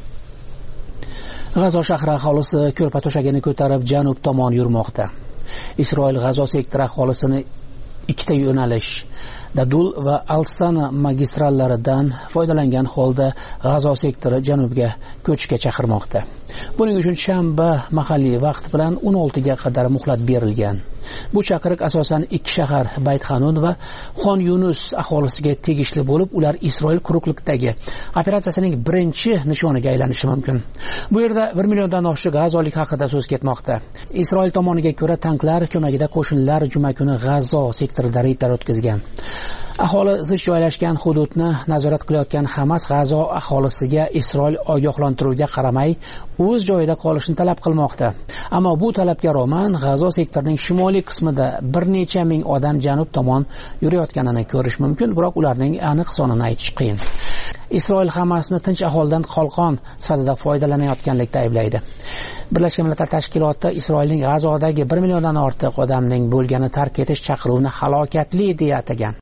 G'azo shahri aholisi ko'rpa to'shagini ko'tarib janub tomon yurmoqda. Isroil G'azo sektori aholisini ikkita yo'nalish Dadul va Al-Sana magistrallaridan foydalangan holda G'azo sektori janubga ko'chishga chaqirmoqda. Buning uchun shanba mahalliy vaqt bilan o'n olti ga qadar muhlat berilgan. Bu chaqiriq asosan ikki shahar Bayt Hanun va Xon Yunus aholisiga tegishli bo'lib, ular Isroil quruqlikdagi operatsiyasining birinchi nishoniga aylanishi mumkin. Bu yerda bir milliondan oshiq g'azolik haqida so'z ketmoqda. Isroil tomoniga ko'ra, tanklar ko'magida qo'shinlar juma kuni G'azo sektorida reydlar o'tkazgan. Aholi zich joylashgan hududni nazorat qilayotgan Hamas G'azo aholisiga Isroil ogohlantiruviga qaramay o'z joyida qolishni talab qilmoqda. Ammo bu talabga rag'man G'azo sektorining shimoliy qismida bir necha ming odam janub tomon yurayotganini ko'rish mumkin, biroq ularning aniq sonini aytish qiyin. Isroil Hamasni tinch aholidan qalqon sifatida foydalanayotganlikda ayblaydi. Birlashgan Millatlar Tashkiloti Isroilning G'azodagi bir milliondan ortiq odamning bo'lgani tark etish chaqiruvini halokatli deya atagan.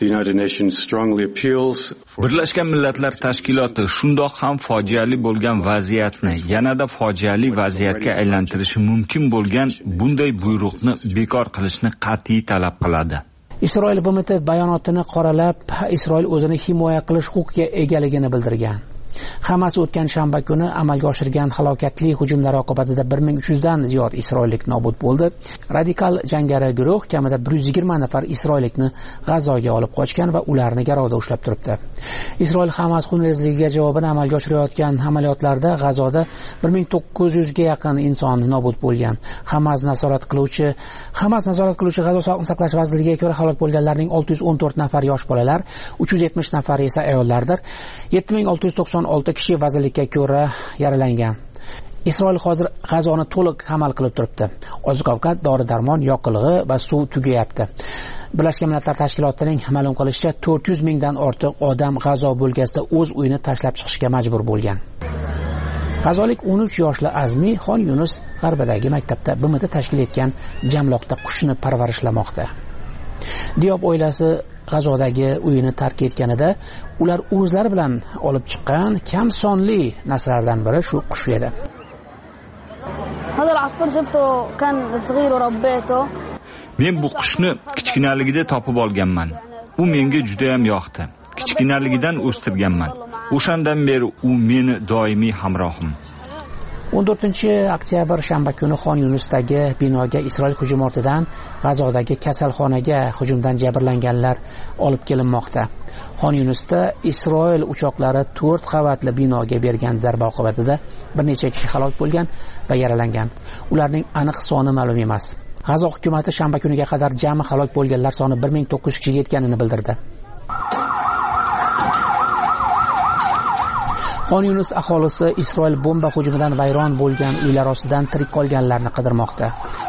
Birlashgan Millatlar Tashkiloti shundoq ham fojiali bo'lgan vaziyatni yanada fojiali vaziyatga aylantirishi mumkin bo'lgan bunday buyruqni bekor qilishni qat'iy talab qiladi. Isroil B M T bayonotini qoralab, Isroil o'zini himoya qilish huquqiga egaligini bildirgan. Hamas o'tgan shanba kuni amalga oshirgan halokatli hujumlar oqibatida bir ming uch yuz dan ziyod isroillik nobud bo'ldi. Radikal jangari guruh kamida bir yuz yigirma nafar isroillikni G'azoga olib qochgan va ularni garovda ushlab turibdi. Isroil Hamas xunrezligiga javoban amalga oshirayotgan amaliyotlarda G'azoda bir ming to'qqiz yuz ga yaqin inson nobud bo'lgan. Hamas nazorat qiluvchi Hamas nazorat qiluvchi G'azo sog'liqni saqlash vazirligiga ko'ra halok bo'lganlarning olti yuz o'n to'rt nafari yosh bolalar, uch yuz yetmish nafari esa ayollardir. yetti ming olti yuz to'qson olti kishi vazirlikka ko'ra yaralangan. Isroil hozir G'azoni to'liq amal qilib turibdi. Oziq-ovqat, dori-darmon, yoqilg'i va suv tugayapti. Birlashgan Millatlar Tashkilotining ma'lum qilishicha, to'rt yuz mingdan ortiq odam G'azo bo'lgasida o'z uyini tashlab chiqishga majbur bo'lgan. G'azolik o'n uch yoshli Azmi Xon Yunus g'arbidagi maktabda B M T tashkil etgan jamloqda qushni parvarishlamoqda. Diyob oilasi G'azodagi uyini tark etganida ular o'zlari bilan olib chiqqan kam sonli narsalardan biri shu qush edi. Men bu qushni kichkinaligida topib olganman. U menga juda ham yoqdi. Kichkinaligidan o'stirganman. O'shandan beri u meni doimiy hamrohim. o'n to'rtinchi oktyabr shanba kuni Xon Yunusdagi binoga Isroil hujum ortidan G'azodagi kasalxonaga hujumdan jabrlanganlar olib kelinmoqda. Xon Yunusda Isroil uchoqlari to'rt qavatli binoga bergan zarba oqibatida bir necha kishi halok bo'lgan va yaralangan. Ularning aniq soni ma'lum emas. G'azo hukumatı shanba kuniga qadar jami halok bo'lganlar soni bir ming to'qqiz yuz kishiga yetganini bildirdi. Xon Yunus aholisi Isroil bomba hujumidan vayron bo'lgan uylar ostidan tirik qolganlarni qidirmoqda.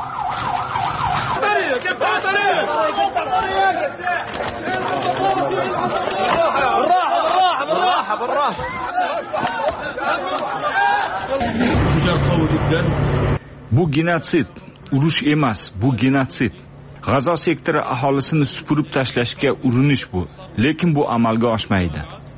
Bu genotsid, urush emas, bu genotsid. G'azo sektori aholisini supurib tashlashga urinish bu, lekin bu amalga oshmaydi.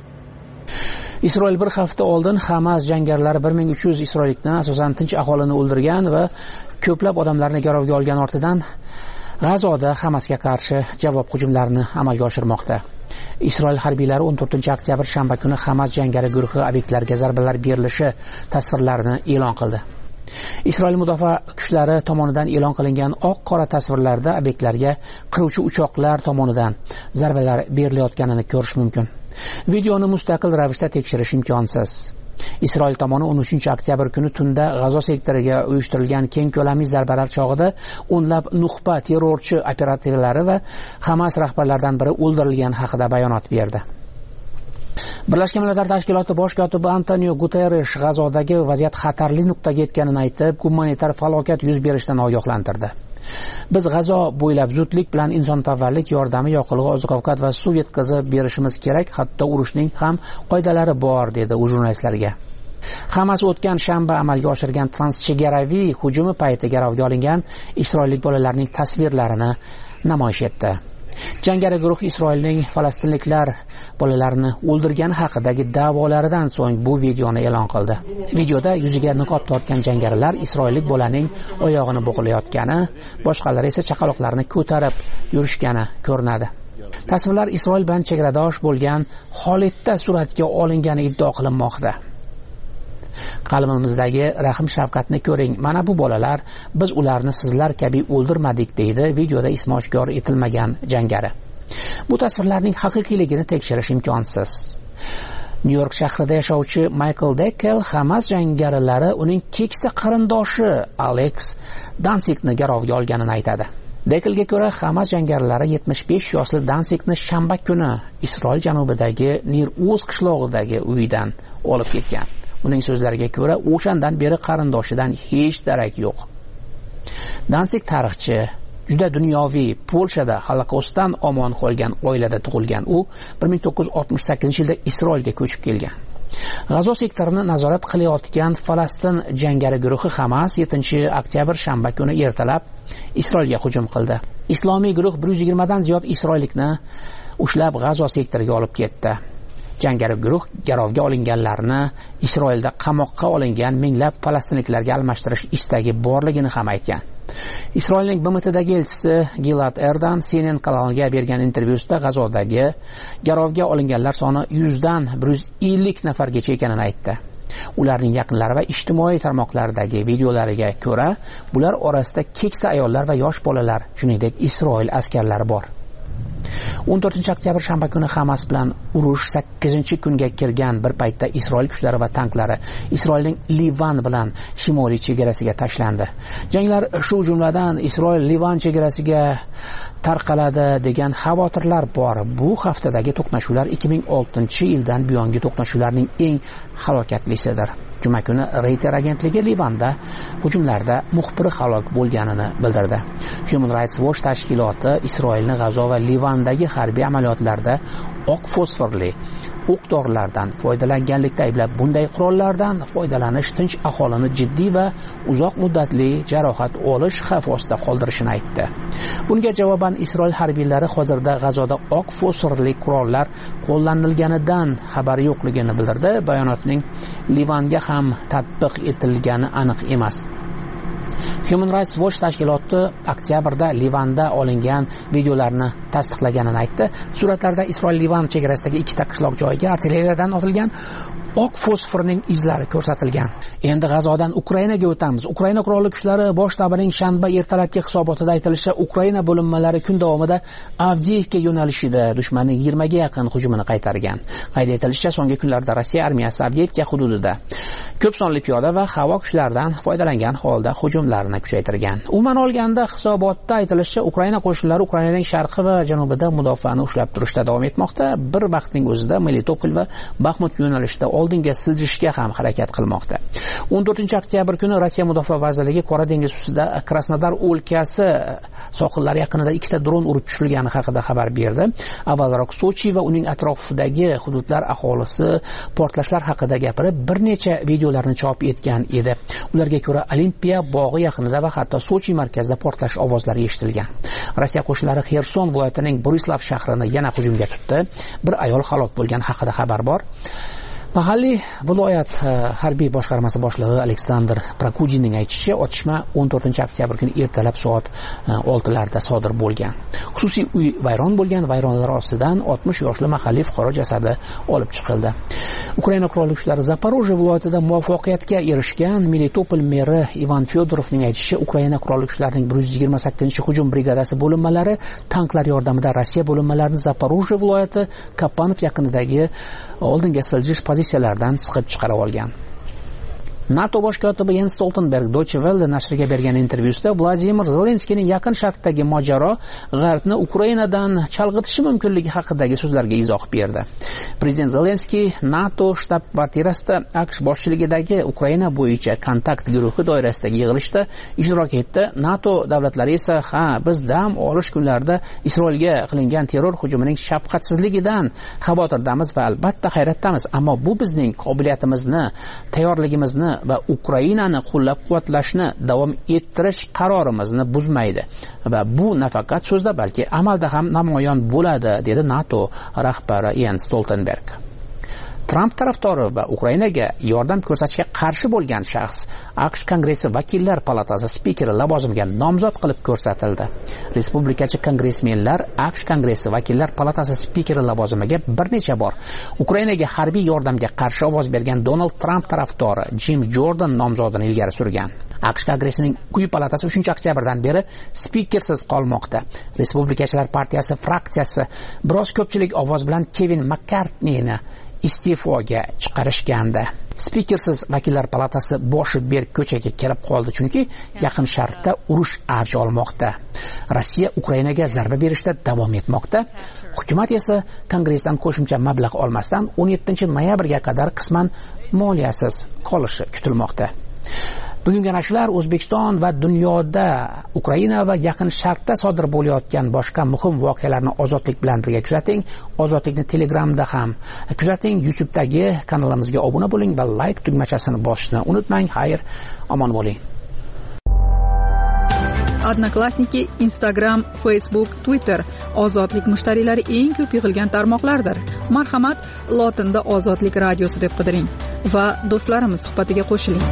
Isroil bir hafta oldin Hamas jangarilari bir ming uch yuz isroillikni, asosan tinch aholini o'ldirgan va ko'plab odamlarni garovga olgan ortidan G'azoda Hamasga qarshi javob hujumlarini amalga oshirmoqda. Isroil harbiylari o'n to'rtinchi oktyabr shanba kuni Hamas jangari guruhi obyektlarga zarbalar berilishi tasvirlarini e'lon qildi. Isroil mudofaa kuchlari tomonidan e'lon qilingan oq-qora tasvirlarda obyektlarga qiruvchi uchoqlar tomonidan zarbalar berilayotganini ko'rish mumkin. Videoni mustaqil ravishda tekshirish imkonsiz. Isroil tomoni o'n uchinchi oktyabr kuni tunda G'azo sektoriga uyushtirilgan keng ko'lamli zarbalar chog'ida o'nlab nuxba terrorchi operativlari va Hamas rahbarlaridan biri o'ldirilgani haqida bayonot berdi. Birlashgan Millatlar Tashkiloti bosh kotibi Antonio Guterres G'azodagi vaziyat xatarli nuqtaga yetganini aytib, gumanitar falokat yuz berishidan ogohlantirdi. Biz G'azo bo'ylab zudlik bilan insonparvarlik yordami, yoqilg'i, oziq-ovqat va suv yetkazib berishimiz kerak, hatto urushning ham qoidalari bor, dedi u jurnalistlarga. Hamas o'tgan shanba amalga oshirgan transchegaraviy hujumi payti garovga olingan isroillik bolalarning tasvirlarini namoyish etdi. Jangari guruh Isroilning falastinliklar bolalarini o'ldirgani haqidagi da'volaridan so'ng bu videoni e'lon qildi. Videoda yuziga niqob tortgan jangarilar isroillik bolaning oyog'ini bo'g'layotgani, boshqalari esa chaqaloqlarni ko'tarib yurishgani ko'rinadi. Tasvirlar Isroil bilan chegaradosh bo'lgan holatda suratga olingani iddao qilinmoqda. Qalbimizdagi rahm shafqatni ko'ring. Mana bu bolalar, biz ularni sizlar kabi o'ldirmadik, deydi videoda ismi oshkor etilmagan jangari. Bu tasvirlarning haqiqiyligini tekshirish imkonsiz. Nyu-York shahrida yashovchi Michael Deckel Hamas jangarilari uning keksa qarindoshi Alex Dansikni garovga olganini aytadi. Deckelga ko'ra, Hamas jangarilari yetmish besh yoshli Dansikni shanba kuni Isroil janubidagi Nir Oz qishlog'idagi uyidan olib ketgan. Uning so'zlariga ko'ra, o'shandan beri qarindoshidan hech darak yo'q. Dansik tarixchi, juda dunyoviy, Polshada Holokaustdan omon qolgan oilada tug'ilgan. U bir ming to'qqiz yuz oltmish sakkizinchi yilda Isroilga ko'chib kelgan. G'azo sektorini nazorat qilayotgan Falastin jangari guruhi Hamas yettinchi oktyabr shanba kuni ertalab Isroilga hujum qildi. Islomiy guruh bir yuz yigirma dan ziyod isroillikni ushlab G'azo sektoriga olib ketdi. Jangari guruh garovga olinganlarni Isroilda qamoqqa olingan minglab falastinliklarga almashtirish istagi borligini ham aytgan. Isroilning B M Tdagi elchisi Gilad Erdan C N N kanaliga bergan intervyusida G'azodagi garovga olinganlar soni yuz dan bir yuz ellik nafargacha ekanini aytdi. Ularning yaqinlari va ijtimoiy tarmoqlardagi videolariga ko'ra, bular orasida keksa ayollar va yosh bolalar, shuningdek Isroil askarlari bor. o'n to'rtinchi oktyabr shanba kuni Hamas bilan urush sakkizinchi kunga kirgan bir paytda Isroil kuchlari va tanklari Isroilning Livan bilan shimoliy chegarasiga tashlandi. Janglar shu jumladan Isroil Livan chegarasiga tarqaladi degan xavotirlar bor. Bu haftadagi to'qnashuvlar ikki ming oltinchi yildan buyongi to'qnashuvlarning eng halokatlisidir. Juma kuni Reuters agentligi Livanda hujumlarda muxbiri halok bo'lganini bildirdi. Human Rights Watch tashkiloti Isroilni G'azo va Livandagi harbiy amaliyotlarda oq fosforli o'q-dorilardan foydalanganlikda ayblab, bunday qurollardan foydalanish tinch aholini jiddiy va uzoq muddatli jarohat olish xavfi ostida qoldirishini aytdi. Bunga javoban Isroil harbiylari hozirda G'azoda oq fosforli qurollar qo'llanilganidan xabari yo'qligini bildirdi. Bayonotning Livanga ham tatbiq etilgani aniq emas. Human Rights Watch tashkiloti oktyabrda Livanda olingan videolarni tasdiqlaganini aytdi. Suratlarda Isroil Livan chegarasidagi ikkita qishloq joyiga artilleriyadan otilgan oq fosforning izlari ko'rsatilgan. Endi G'azodan Ukrainaga o'tamiz. Ukraina qurolli kuchlari bosh shtabining shanba ertalabki hisobotida aytilishicha, Ukraina bo'linmalari kun davomida Avdiivka yo'nalishida dushmanning yigirmaga yaqin hujumini qaytargan. Qayd etilishicha, so'nggi kunlarda Rossiya armiyasi Avdiivka hududida ko'p sonli piyoda va havo kuchlaridan foydalangan holda hujumlarni kuchaytirgan. Umuman olganda, hisobotda aytilishicha, Ukraina qo'shinlari Ukrainaning sharqi va janubida mudofaani ushlab turishda davom etmoqda. Bir vaqtning o'zida Melitopol va Baxmut yo'nalishida oldinga siljishga ham harakat qilmoqda. o'n to'rtinchi oktyabr kuni Rossiya mudofaa vazirligi Qora dengiz ustida Krasnodar o'lkasi sohillari yaqinida ikkita dron urib tushirilgani haqida xabar berdi. Avvalroq Sochi va uning atrofidagi hududlar aholisi portlashlar haqida gapirib, bir necha videolarni chop etgan edi. Ularga ko'ra, Olimpiya bog'i yaqinida va hatto Sochi markazida portlash ovozlari eshitilgan. Rossiya qo'shinlari Xerson viloyatining Borislav shahrini yana hujumga tutdi. Bir ayol halok bo'lgani haqida xabar bor. Mahalliy viloyat harbiy boshqarmasi boshlig'i Aleksandr Prokudinning aytishicha, otishma o'n to'rtinchi oktyabr kuni ertalab soat oltilarda sodir bo'lgan. Xususiy uy vayron bo'lgan, vayronlar ostidan oltmish yoshli mahalliy fuqaro jasadi olib chiqildi. Ukraina qurolli kuchlari Zaporojye viloyatida muvaffaqiyatga erishgan. Melitopol meri Ivan Fyodorovning aytishicha, Ukraina qurolli kuchlarining bir yuz yigirma sakkizinchi hujum brigadasi bo'linmalari tanklar yordamida Rossiya bo'linmalarini Zaporojye viloyati Kapanov yaqinidagi oldinga siljish pozitsiyalardan siqib chiqarib olgan. NATO bosh kotibi Jens Stoltenberg Deutsche Welle nashriga bergan intervyusida Vladimir Zelenskiyning yaqin sharqdagi mojaro G'arbni Ukrainadan chalg'itishi mumkinligi haqidagi so'zlarga izoh berdi. Prezident Zelenskiy NATO shtab-kvartirasida AQSh boshchiligidagi Ukraina bo'yicha kontakt guruhi doirasidagi yig'ilishda ishtirok etdi. NATO davlatlari esa, ha, biz dam olish kunlarida Isroilga qilingan terror hujumining shafqatsizligidan xavotirdamiz va albatta hayratdamiz, ammo bu bizning qobiliyatimizni, tayyorligimizni va Ukrainani qo'llab-quvvatlashni davom ettirish qarorimizni buzmaydi va bu nafaqat so'zda, balki amalda ham namoyon bo'ladi, dedi NATO rahbari Jens Stoltenberg. Trump tarafdori va Ukrainaga yordam ko'rsatishga qarshi bo'lgan shaxs AQSh Kongressi vakillar palatasi spikeri lavozimiga nomzod qilib ko'rsatildi. Respublikachi kongressmenlar AQSh Kongressi vakillar palatasi spikeri lavozimiga bir necha bor Ukrainaga harbiy yordamga qarshi ovoz bergan Donald Trump tarafdori Jim Jordan nomzodini ilgari surgan. AQSh Kongressining quyi palatasi uchinchi oktyabrdan beri spikersiz qolmoqda. Respublikachilar partiyasi fraksiyasi biroz ko'pchilik ovoz bilan Kevin Makkartnini iste'foga chiqarishgandi. Spikersiz vakillar palatasi boshi berk ko'chaga kelib qoldi, chunki yaqin sharqda urush avj olmoqda. Rossiya Ukrainaga zarba berishda davom etmoqda. Hukumat esa Kongressdan qo'shimcha mablag' olmasdan o'n yettinchi noyabrga qadar qisman moliyasiz qolishi kutilmoqda. Bugungi nashlar O'zbekiston va dunyoda Ukraina va yaqin sharqda sodir bo'layotgan boshqa muhim voqealarni Ozodlik bilan birga kuzating. Ozodlikni Telegramda ham kuzating. YouTube'dagi kanalimizga obuna bo'ling va like tugmachasini bosishni unutmang. Xayr, omon bo'ling. Odnoklassniki, Instagram, Facebook, Twitter Ozodlik mushtariylari eng ko'p yig'ilgan tarmoqlardir. Marhamat, lotinda Ozodlik radiosi deb qidiring va do'stlarimiz suhbatiga qo'shiling.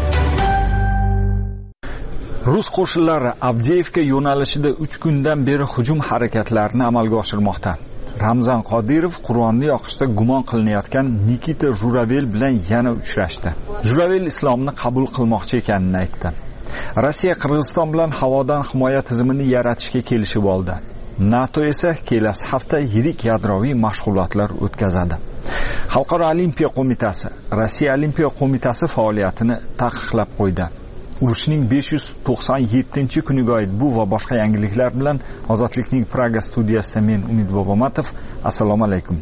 Rus qo'shinlari Avdiivka yo'nalishida uch kundan beri hujum harakatlarini amalga oshirmoqda. Ramzan Qodirov Qur'onni yoqishda gumon qilinayotgan Nikita Juravel bilan yana uchrashdi. Juravel islomni qabul qilmoqchi ekanini aytdi. Rossiya Qirg'iziston bilan havodan himoya tizimini yaratishga kelishib oldi. NATO esa kelasi hafta yirik yadroviy mashg'ulotlar o'tkazadi. Xalqaro olimpiya qo'mitasi Rossiya olimpiya qo'mitasi faoliyatini taqiqlab qo'ydi. Urushning besh yuz to'qson yettinchi kuniga oid bu va boshqa yangiliklar bilan Ozodlikning Praga studiyasida men Umid Bobomatov. Assalomu alaykum.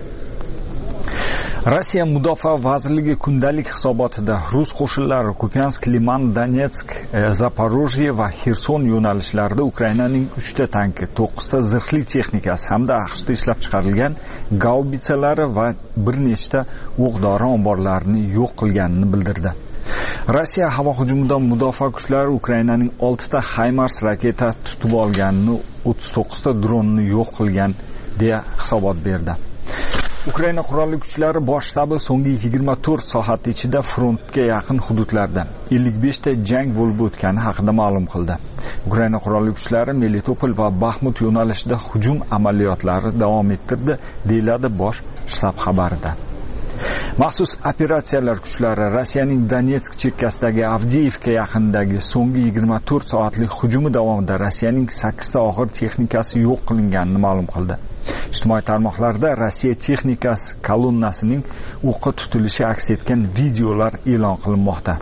Rossiya Mudofaa vazirligi kundalik hisobotida rus qo'shinlari Kupiansk, Liman, Donetsk, Zaporojye va Xerson yo'nalishlarida Ukrainaning uchta tanki, to'qqizta zirhli texnikasi hamda AQShda ishlab chiqarilgan gaubitsalari va bir nechta o'q-dori omborlarini yo'q qilganini bildirdi. Rossiya havo hujumidan mudofaa kuchlari Ukrainaning oltita HIMARS raketa tutib olganini, o'ttiz to'qqizta dronni yo'q qilgan deya hisobot berdi. Ukraina qurolli kuchlari bosh shtabi so'nggi yigirma to'rt soat ichida frontga yaqin hududlarda ellik besh ta jang bo'lib o'tgani haqida ma'lum qildi. Ukraina qurolli kuchlari Melitopol va Baxmut yo'nalishida hujum amaliyotlari davom ettirdi, deyiladi bosh shtab xabarida. Maxsus operatsiyalar kuchlari Rossiyaning Donetsk chekkasidagi Avdiivka yaqinidagi so'nggi yigirma to'rt soatlik hujumi davomida Rossiyaning sakkizta og'ir texnikasi yo'q qilinganini ma'lum qildi. Ijtimoiy tarmoqlarda Rossiya texnikasi kolonnasining o'qqa tutilishi aks etgan videolar e'lon qilinmoqda.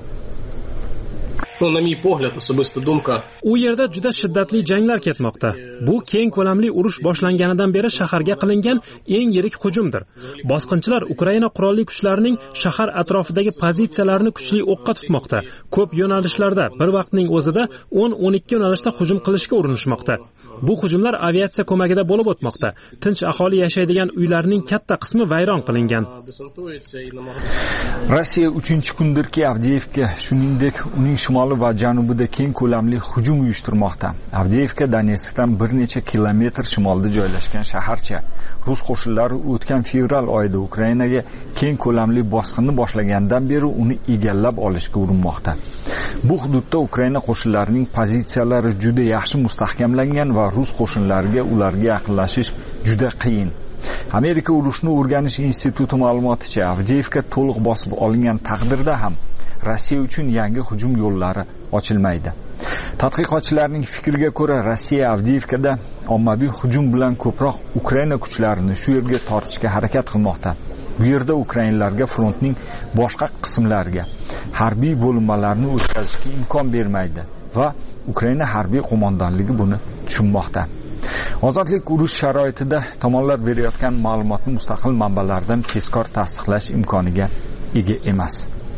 U yerda juda shiddatli janglar ketmoqda. Bu keng ko'lamli urush boshlanganidan beri shaharga qilingan eng yirik hujumdir. Bosqinchilar Ukraina qurolli kuchlarining shahar atrofidagi pozitsiyalarini kuchli o'qqa tutmoqda. Ko'p yo'nalishlarda bir vaqtning o'zida o'n o'n ikki yo'nalishda hujum qilishga urinishmoqda. Bu hujumlar aviatsiya ko'magida bo'lib o'tmoqda. Tinch aholi yashaydigan uylarning katta qismi vayron qilingan. Rossiya uchinchi kundirki Avdiivka, shuningdek uning shimoli va janubida keng ko'lamli hujum uyushtirmoqda. Avdiivka Donetskdan bir necha kilometr shimolda joylashgan shaharcha. Rus qo'shinlari o'tgan fevral oyida Ukrainaga keng ko'lamli bosqinni boshlagandan beri uni egallab olishga urinmoqda. Bu hududda Ukraina qo'shinlarining pozitsiyalari juda yaxshi mustahkamlangan va rus qo'shinlariga ularga yaqinlashish juda qiyin. Amerika urushni o'rganish instituti ma'lumoticha, Avdiivka to'liq bosib olingan taqdirda ham Rossiya uchun yangi hujum yo'llari ochilmaydi. Tadqiqotchilarning fikriga ko'ra, Rossiya Avdiivkada ommaviy hujum bilan ko'proq Ukraina kuchlarini shu yerga tortishga harakat qilmoqda. Bu yerda ukrainlarga frontning boshqa qismlariga harbiy bo'linmalarni o'tkazishga imkon bermaydi va Ukraina harbiy qo'mondonligi buni tushunmoqda. Ozodlik urush sharoitida tomonlar berayotgan ma'lumotni mustaqil manbalardan tezkor tasdiqlash imkoniga ega emas.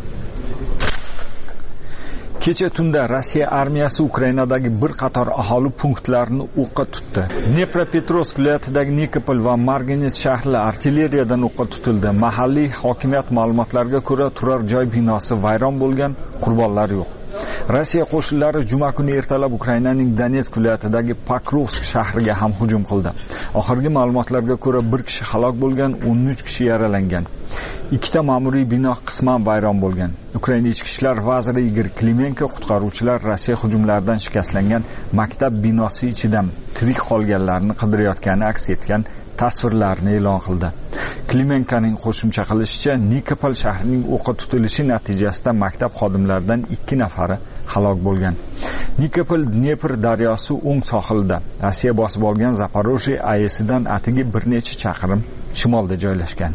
Kecha tunda Rossiya armiyasi Ukrainadagi bir qator aholi punktlarini o'qqa tutdi. Dnepropetrovsk viloyatidagi Nikopol va Marganets shahrlari artilleriyadan o'qqa tutildi. Mahalliy hokimiyat ma'lumotlariga ko'ra, turar joy binosi vayron bo'lgan, qurbonlar yo'q. Rossiya qo'shinlari juma kuni ertalab Ukrainaning Donetsk viloyatidagi Pokrovsk shahriga ham hujum qildi. Oxirgi ma'lumotlarga ko'ra bir kishi halok bo'lgan, o'n uch kishi yaralangan. Ikkita ma'muriy bino qisman vayron bo'lgan. Ukraina ichki ishlar vaziri Igor Klimenko qutqaruvchilar Rossiya hujumlaridan shikastlangan maktab binosi ichidan tirik qolganlarni qidirayotgani aks etgan tasvirlarni e'lon qildi. Klimenkoning qo'shimcha qilishicha, Nikopol shahrining o'qqa tutilishi natijasida maktab xodimlaridan ikki nafari halok bo'lgan. Nikopol Dnepr daryosi o'ng sohilida, Rossiya bosib olgan Zaporojye ayesidan atigi bir necha chaqirim shimolda joylashgan.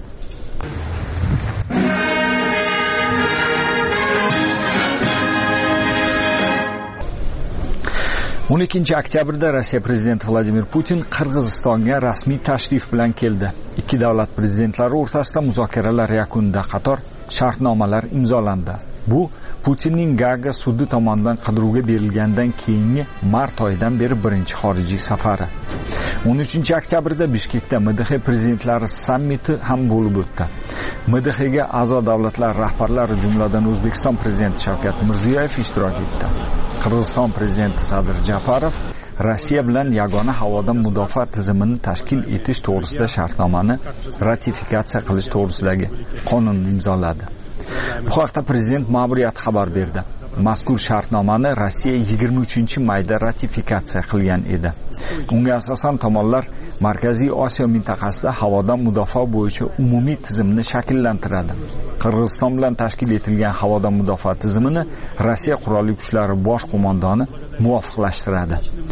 o'n ikkinchi oktyabrda Rossiya prezidenti Vladimir Putin Qirg'izistonga rasmiy tashrif bilan keldi. Ikki davlat prezidentlari o'rtasida muzokaralar yakunida qator shartnomalar imzolandi. Bu Putinning Gaaga sudi tomonidan qidiruvga berilgandan keyingi mart oyidan beri birinchi xorijiy safari. o'n uchinchi oktyabrda Bishkekda M D X prezidentlari sammiti ham bo'lib o'tdi. M D Xga a'zo davlatlar rahbarlari, jumladan O'zbekiston prezidenti Shavkat Mirziyoyev ishtirok etdi. Qirg'iziston prezidenti Sadir Japarov Rossiya bilan yagona havodan mudofaa tizimini tashkil etish to'g'risida shartnomani ratifikatsiya qilish to'g'risidagi qonunni imzoladi. Bu haqda prezident ma'muriyati xabar berdi. Mazkur shartnomani Rossiya yigirma uchinchi mayda ratifikatsiya qilgan edi. Unga asosan tomonlar Markaziy Osiyo mintaqasida havodan mudofaa bo'yicha umumiy tizimni shakllantiradi. Qirg'iziston bilan tashkil etilgan havodan mudofaa tizimini Rossiya qurolli kuchlari bosh qo'mondoni muvofiqlashtiradi.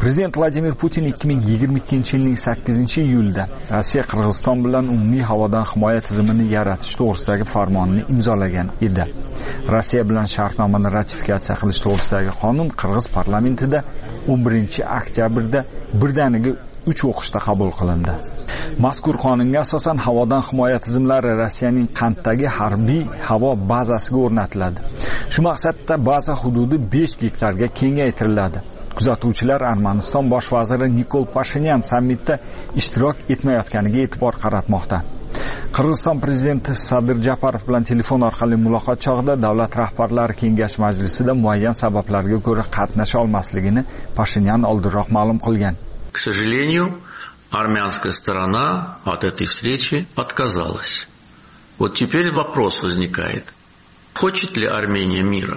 Prezident Vladimir Putin ikki ming yigirma ikkinchi yilning sakkizinchi iyulida Rossiya Qirg'iziston bilan umumiy havodan himoya tizimini yaratish to'g'risidagi farmonni imzolagan edi. Rossiya bilan shartnomani ratifikatsiya qilish to'g'risidagi qonun Qirg'iz parlamentida o'n birinchi oktyabrda birdaniga uch o'qishda qabul qilindi. Mazkur qonunga asosan havodan himoya tizimlari Rossiyaning Qanddagi harbiy havo bazasiga o'rnatiladi. Shu maqsadda baza hududi besh gektarga kengaytiriladi. Kuzatuvchilar Armaniston bosh vaziri Nikol Pashinyan sammitda ishtirok etmayotganiga e'tibor qaratmoqda. Qirg'iziston prezidenti Sadir Japarov bilan telefon orqali muloqot chog'ida davlat rahbarlari kengash majlisida muayyan sabablarga ko'ra qatnasha olmasligini Pashinyan oldinroq ma'lum qilgan. К сожалению, армянская сторона от этой встречи отказалась. Вот теперь вопрос возникает: хочет ли Армения мира?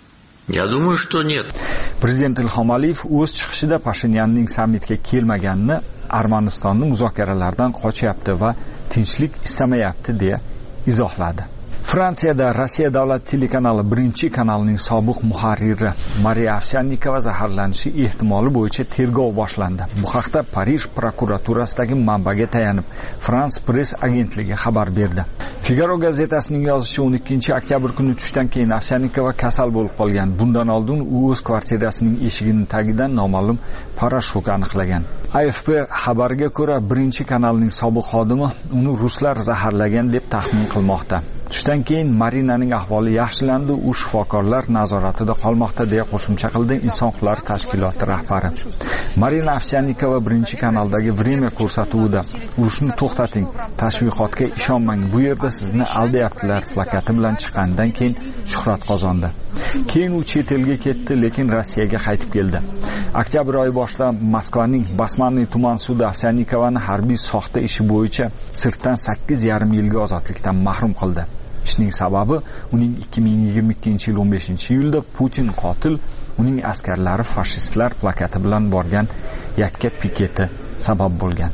Я думаю, что нет. Prezident Ilhom Aliyev o'z chiqishida Pashinyanning sammitga kelmaganini, Armanistonni muzokaralardan qochyapti va tinchlik istamayapti deya izohladi. Fransiyada Rossiya davlat telekanali birinchi kanalining sobiq muharriri Mariya Ovsyannikova zaharlanishi ehtimoli bo'yicha tergov boshlandi. Bu haqda Parij prokuraturasidagi manbaga tayanib France Press agentligi xabar berdi. Figaro gazetasining yozishicha o'n ikkinchi oktyabr kuni tushdan keyin Ovsyannikova kasal bo'lib qolgan. Bundan oldin u o'z kvartirasining eshigining tagidan noma'lum parashyut aniqlagan. A F P xabariga ko'ra, birinchi kanalning sobiq xodimi uni ruslar zaharlagan deb taxmin qilmoqda. Tushdan keyin Marinaning ahvoli yaxshilandi, u shifokorlar nazoratida qolmoqda deya qo'shimcha qildi Inson huquqlari tashkiloti rahbari. Marina Ovsyannikova birinchi kanaldagi Время ko'rsatuvida urushni to'xtating, tashviqotga ishonmang, bu yerda sizni aldayaptilar plakati bilan chiqqandan keyin shuhrat qozondi. Keyin u chet elga ketdi, lekin Rossiyaga qaytib keldi. Oktyabr oyi boshida Moskvaning Basmanniy tuman sudi Ovsyanikovani harbiy soxta ishi bo'yicha sirtdan sakkiz yarim yilga ozodlikdan mahrum qildi. Ishning sababi uning ikki ming yigirma ikkinchi yil o'n beshinchi iyulda Putin qotil, uning askarlari fashistlar plakati bilan borgan yakka piketi sabab bo'lgan.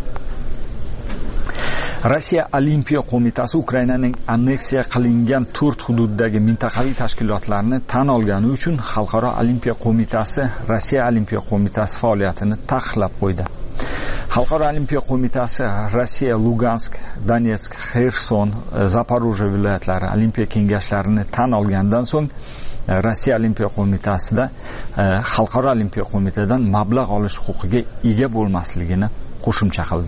Rossiya Olimpiya qo'mitasi Ukrainaning anneksiya qilingan to'rt hududdagi mintaqaviy tashkilotlarni tan olgani uchun Xalqaro Olimpiya qo'mitasi Rossiya Olimpiya qo'mitasi faoliyatini taqiqlab qo'ydi. Xalqaro Olimpiya qo'mitasi Rossiya Lugansk, Donetsk, Xerson, Zaporojye viloyatlari Olimpiya kengashlarini tan olgandan so'ng Rossiya Olimpiya qo'mitasida Xalqaro Olimpiya qo'mitadan mablag' olish huquqiga ega bo'lmasligini qo'shimcha qildi.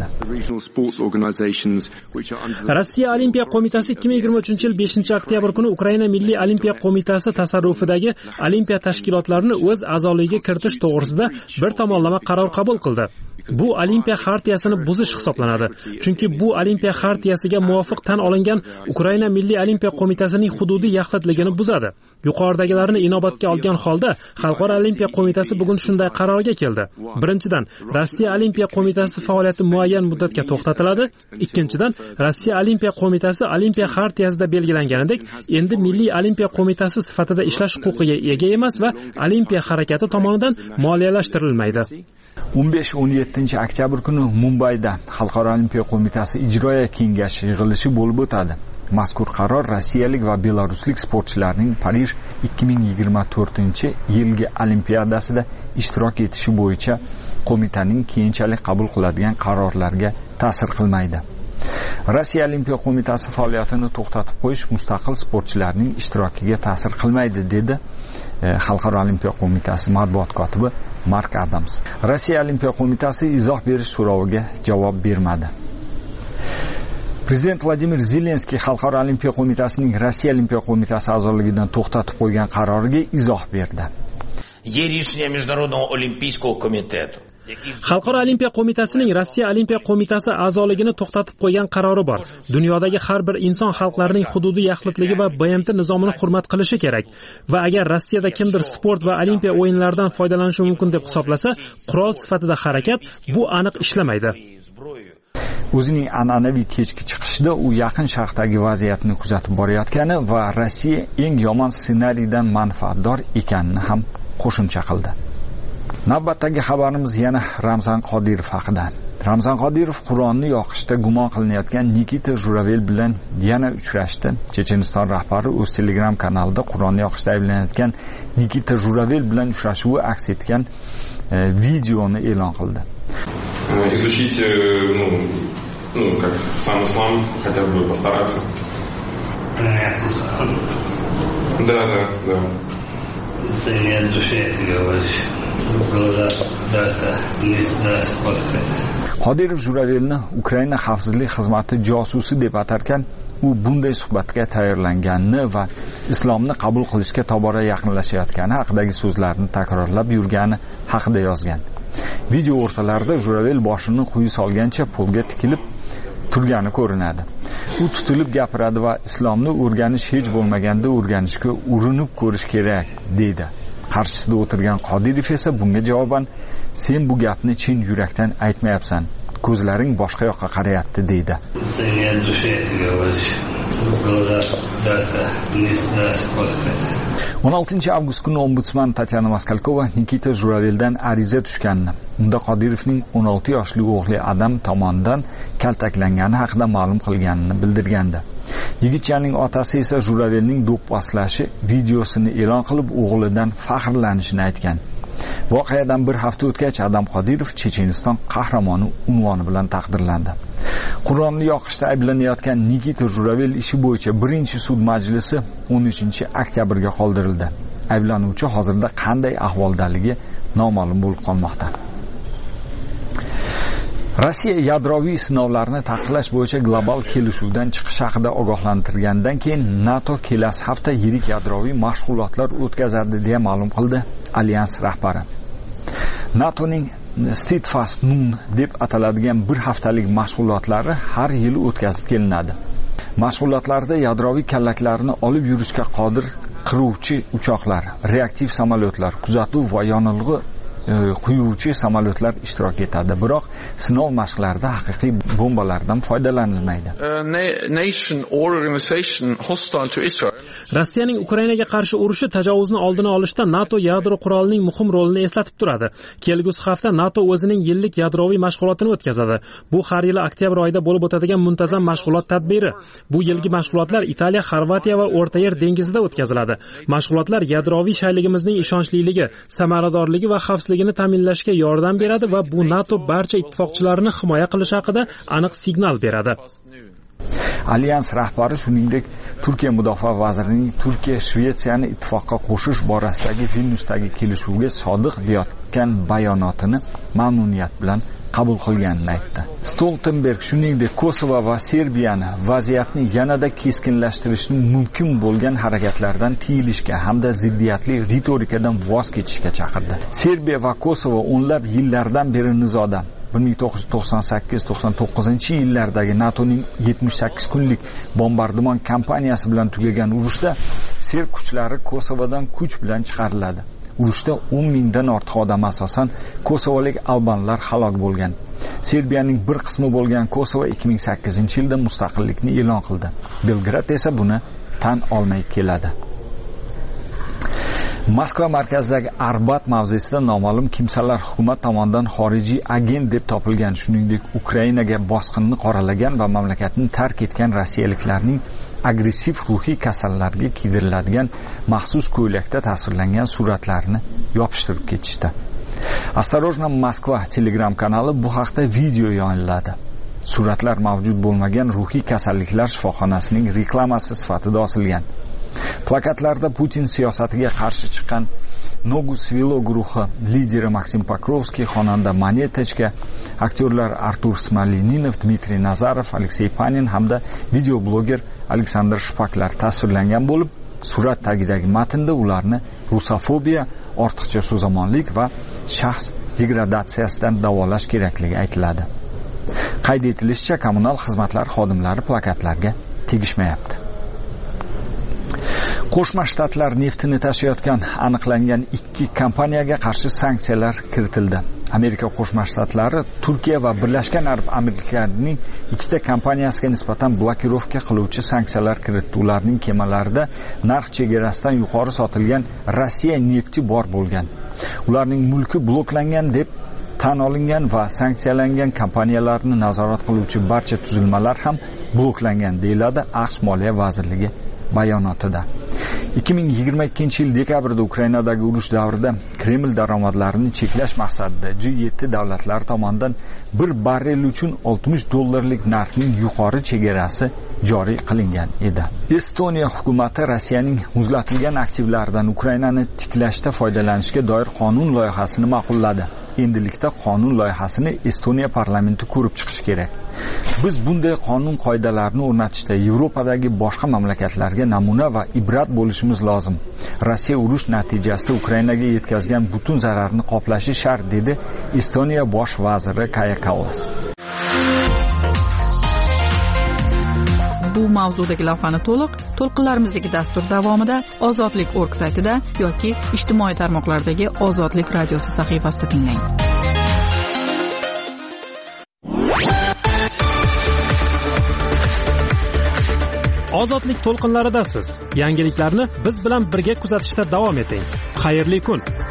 Rossiya Olimpiya qo'mitasi ikki ming yigirma uchinchi yil beshinchi oktyabr kuni Ukraina Milliy Olimpiya qo'mitasi tasarrufidagi olimpiya tashkilotlarini o'z a'zoligiga kiritish to'g'risida bir tomonlama qaror qabul qildi. Bu Olimpiya xartiyasini buzish hisoblanadi. Chunki bu Olimpiya xartiyasiga muvofiq tan olingan Ukraina Milliy Olimpiya qo'mitasining hududiy yaxlitligini buzadi. Yuqoridagilarni inobatga olgan holda Xalqaro Olimpiya qo'mitasi bugun shunday qarorga keldi. Birinchidan, Rossiya Olimpiya qo'mitasi faoliyati muayyan muddatga to'xtatiladi. Ikkinchidan, Rossiya Olimpiya qo'mitasi Olimpiya xartiyasida belgilanganidek endi Milliy Olimpiya qo'mitasi sifatida ishlash huquqiga ega emas va Olimpiya harakati tomonidan moliyalashtirilmaydi. o'n besh o'n yettinchi oktyabr kuni Mumbayda Xalqaro Olimpiya qo'mitasi ijroiya kengashi yig'ilishi bo'lib o'tadi. Mazkur qaror rossiyalik va belaruslik sportchilarning Parij ikki ming yigirma to'rtinchi yilgi olimpiadasida ishtirok etishi bo'yicha qo'mitaning keyinchalik qabul qiladigan qarorlarga ta'sir qilmaydi. Rossiya Olimpiya qo'mitasi faoliyatini to'xtatib qo'yish mustaqil sportchilarning ishtirokiga ta'sir qilmaydi, dedi Xalqaro Olimpiya qo'mitasi matbuot kotibi Mark Adams. Rossiya Olimpiya qo'mitasi izoh berish so'roviga javob bermadi. Prezident Vladimir Zelenskiy Xalqaro Olimpiya qo'mitasining Rossiya Olimpiya qo'mitasi a'zoligidan to'xtatib qo'ygan qaroriga izoh berdi. Є рішення Міжнародного олімпійського комітету. Xalqaro Olimpiya qo'mitasining Rossiya Olimpiya qo'mitasi a'zoligini to'xtatib qo'ygan qarori bor. Dunyodagi har bir inson xalqlarining hududiy yaxlitligi va B M T nizomini hurmat qilishi kerak. Va agar Rossiyada kimdir sport va olimpiya o'yinlaridan foydalanishi mumkin deb hisoblasa, qurol sifatida harakat bu aniq ishlamaydi. O'zining an'anaviy kechki chiqishida u Yaqin Sharqdagi vaziyatni kuzatib borayotgani va Rossiya eng yomon ssenariydan manfaatdor ekanini ham qo'shimcha qildi. Navbatdagi xabarimiz yana Ramzan Qodirov haqida. Ramzan Qodirov Qur'onni yoqishda gumon qilinayotgan Nikita Juravel bilan yana uchrashdi. Checheniston rahbari o'z Telegram kanalida Qur'onni yoqishda ayblanayotgan Nikita Juravel bilan uchrashuvi aks etgan e, videoni e'lon qildi. Изучить, ну, ну, как сам ислам, хотят бы постараться. Да, да, да. Ты не от души это говоришь. Qodirov Juravelni Ukraina xavfsizlik xizmati josusi deb atarkan, u bunday suhbatga tayyorlanganini va islomni qabul qilishga tobora yaqinlashayotgani haqidagi so'zlarni takrorlab yurgani haqida yozgan. Video o'rtalarida Juravel boshini quyi solgancha polga tikilib turgani ko'rinadi. U tutilib gapiradi va islomni o'rganish hech bo'lmaganda o'rganishga urinib ko'rish kerak deydi. Qarshisida o'tirgan Qodirov esa bunga javoban sen bu gapni chin yurakdan aytmayapsan, ko'zlaring boshqa yoqqa qarayapti deydi. o'n oltinchi avgust kuni ombudsman Tatyana Maskalkova Nikita Juraveldan ariza tushganini, unda Qodirovning o'n olti yoshli o'g'li Adam tomonidan kaltaklangani haqida ma'lum qilganini bildirgandi. Yigitchaning otasi esa Juravelning do'pposlashi videosini e'lon qilib, o'g'lidan faxrlanishini aytgan. Voqeadan bir hafta o'tgach Adam Qodirov Checheniston qahramoni unvoni bilan taqdirlandi. Qur'onni yoqishda ayblanayotgan Nikita Juravel ishi bo'yicha birinchi sud majlisi o'n uchinchi oktyabrga qoldirildi. Ayblanuvchi hozirda qanday ahvoldaligi noma'lum bo'lib qolmoqda. Rossiya yadroviy sinovlarni taqiqlash bo'yicha global kelishuvdan chiqish haqida ogohlantirgandan keyin NATO kelasi hafta yirik yadroviy mashg'ulotlar o'tkazadi deya ma'lum qildi alyans rahbari. NATOning Steadfast Noon deb ataladigan bir haftalik mashg'ulotlari har yili o'tkazib kelinadi. Mashg'ulotlarda yadroviy kallaklarni olib yurishga qodir qiruvchi uchoqlar, reaktiv samolyotlar, kuzatuv va yonilg'i quyuvchi samolyotlar ishtirok etadi. Biroq sinov mashqlarida haqiqiy bombalardan foydalanilmaydi. Rossiyaning Ukrainaga qarshi urushi tajovuzni oldini olishda NATO yadro qurolining muhim rolini eslatib turadi. Kelgusi hafta NATO o'zining yillik yadroviy mashg'ulotini o'tkazadi. Bu har yili oktyabr oyida bo'lib o'tadigan muntazam mashg'ulot tadbiri. Bu yilgi mashg'ulotlar Italiya, Xorvatiya va O'rta Yer dengizida o'tkaziladi. Mashg'ulotlar yadroviy shayligimizning ishonchliligi, samaradorligi va xavfsizligini ta'minlashga yordam beradi va bu NATO barcha ittifoqchilarini himoya qilish haqida aniq signal beradi. Alyans rahbari shuningdek Turkiya mudofaa vazirining Turkiya Shvetsiyani ittifoqqa qo'shish borasidagi Vilnyusdagi kelishuvga sodiq deyotgan bayonotini mamnuniyat bilan qabul qilganini aytdi. Stoltenberg shuningdek Kosovo va Serbiyani vaziyatni yanada keskinlashtirishning mumkin bo'lgan harakatlardan tiyilishga hamda ziddiyatli ritorikadan voz kechishga chaqirdi. Serbiya va Kosovo o'nlab yillardan beri nizoda. bir ming to'qqiz yuz to'qson sakkiz to'qson to'qqizinchi yillardagi NATOning yetmish sakkiz kunlik bombardimon kampaniyasi bilan tugagan urushda serb kuchlari Kosovodan kuch bilan chiqariladi. Urushda o'n mingdan ortiq odam asosan kosovolik albanlar halok bo'lgan. Serbiyaning bir qismi bo'lgan Kosovo ikki ming sakkizinchi yilda mustaqillikni e'lon qildi. Belgrad esa buni tan olmay keladi. Moskva markazidagi Arbat mavzesida noma'lum kimsalar hukumat tomonidan xorijiy agent deb topilgan, shuningdek Ukrainaga bosqinni qoralagan va mamlakatni tark etgan rossiyaliklarning agressiv ruhiy kasallarga kiydiriladigan maxsus ko'ylakda tasvirlangan suratlarni yopishtirib ketishdi. Осторожно, Moskva Telegram kanali bu haqda video yo'lladi. Suratlar mavjud bo'lmagan ruhiy kasalliklar shifoxonasining reklamasi sifatida osilgan. Plakatlarda Putin siyosatiga qarshi chiqqan Nogu Svilo guruhi lideri Maksim Pokrovskiy, xonanda Monetechka, aktyorlar Artur Smoleninov, Dmitriy Nazarov, Aleksey Panin hamda videobloger Aleksandr Shpaklar tasvirlangan bo'lib, surat tagidagi matnda ularni rusofobiya, ortiqcha so'zamonlik va shaxs degradatsiyasidan davolash kerakligi aytiladi. Qayd etilishicha, kommunal xizmatlar xodimlari plakatlarga tegishmayapti. Qo'shma Shtatlar neftini tashiyotgan aniqlangan ikki kompaniyaga qarshi sanksiyalar kiritildi. Amerika Qo'shma Shtatlari Turkiya va Birlashgan Arab Amirliklarining ikkita kompaniyasiga nisbatan blokirovka qiluvchi sanksiyalar kiritdi. Ularning kemalarida narx chegarasidan yuqori sotilgan Rossiya nefti bor bo'lgan. Ularning mulki bloklangan deb tan olingan va sanksiyalangan kompaniyalarni nazorat qiluvchi barcha tuzilmalar ham bloklangan, deyiladi AQSh Moliya vazirligi bayonotida. ikki ming yigirma ikkinchi yil dekabrda Ukrainadagi urush davrida Kreml daromadlarini cheklash maqsadida G yetti davlatlari tomonidan bir barrel uchun oltmish dollarlik narxning yuqori chegarasi joriy qilingan edi. Estoniya hukumati Rossiyaning muzlatilgan aktivlaridan Ukrainani tiklashda foydalanishga doir qonun loyihasini ma'qulladi. Endilikda qonun loyihasini Estoniya parlamenti ko'rib chiqishi kerak. Biz bunday qonun qoidalarini o'rnatishda Yevropadagi boshqa mamlakatlarga namuna va ibrat bo'lishimiz lozim. Rossiya urush natijasida Ukrainaga yetkazgan butun zararni qoplashi shart, dedi Estoniya bosh vaziri Kaja Kallas. Bu mavzudagi lavhani to'liq to'lqinlarimizdagi dastur davomida ozodlik точка org saytida yoki ijtimoiy tarmoqlardagi Ozodlik radiosi sahifasida tinglang. Ozodlik to'lqinlaridasiz. Yangiliklarni biz bilan birga kuzatishda davom eting. Xayrli kun.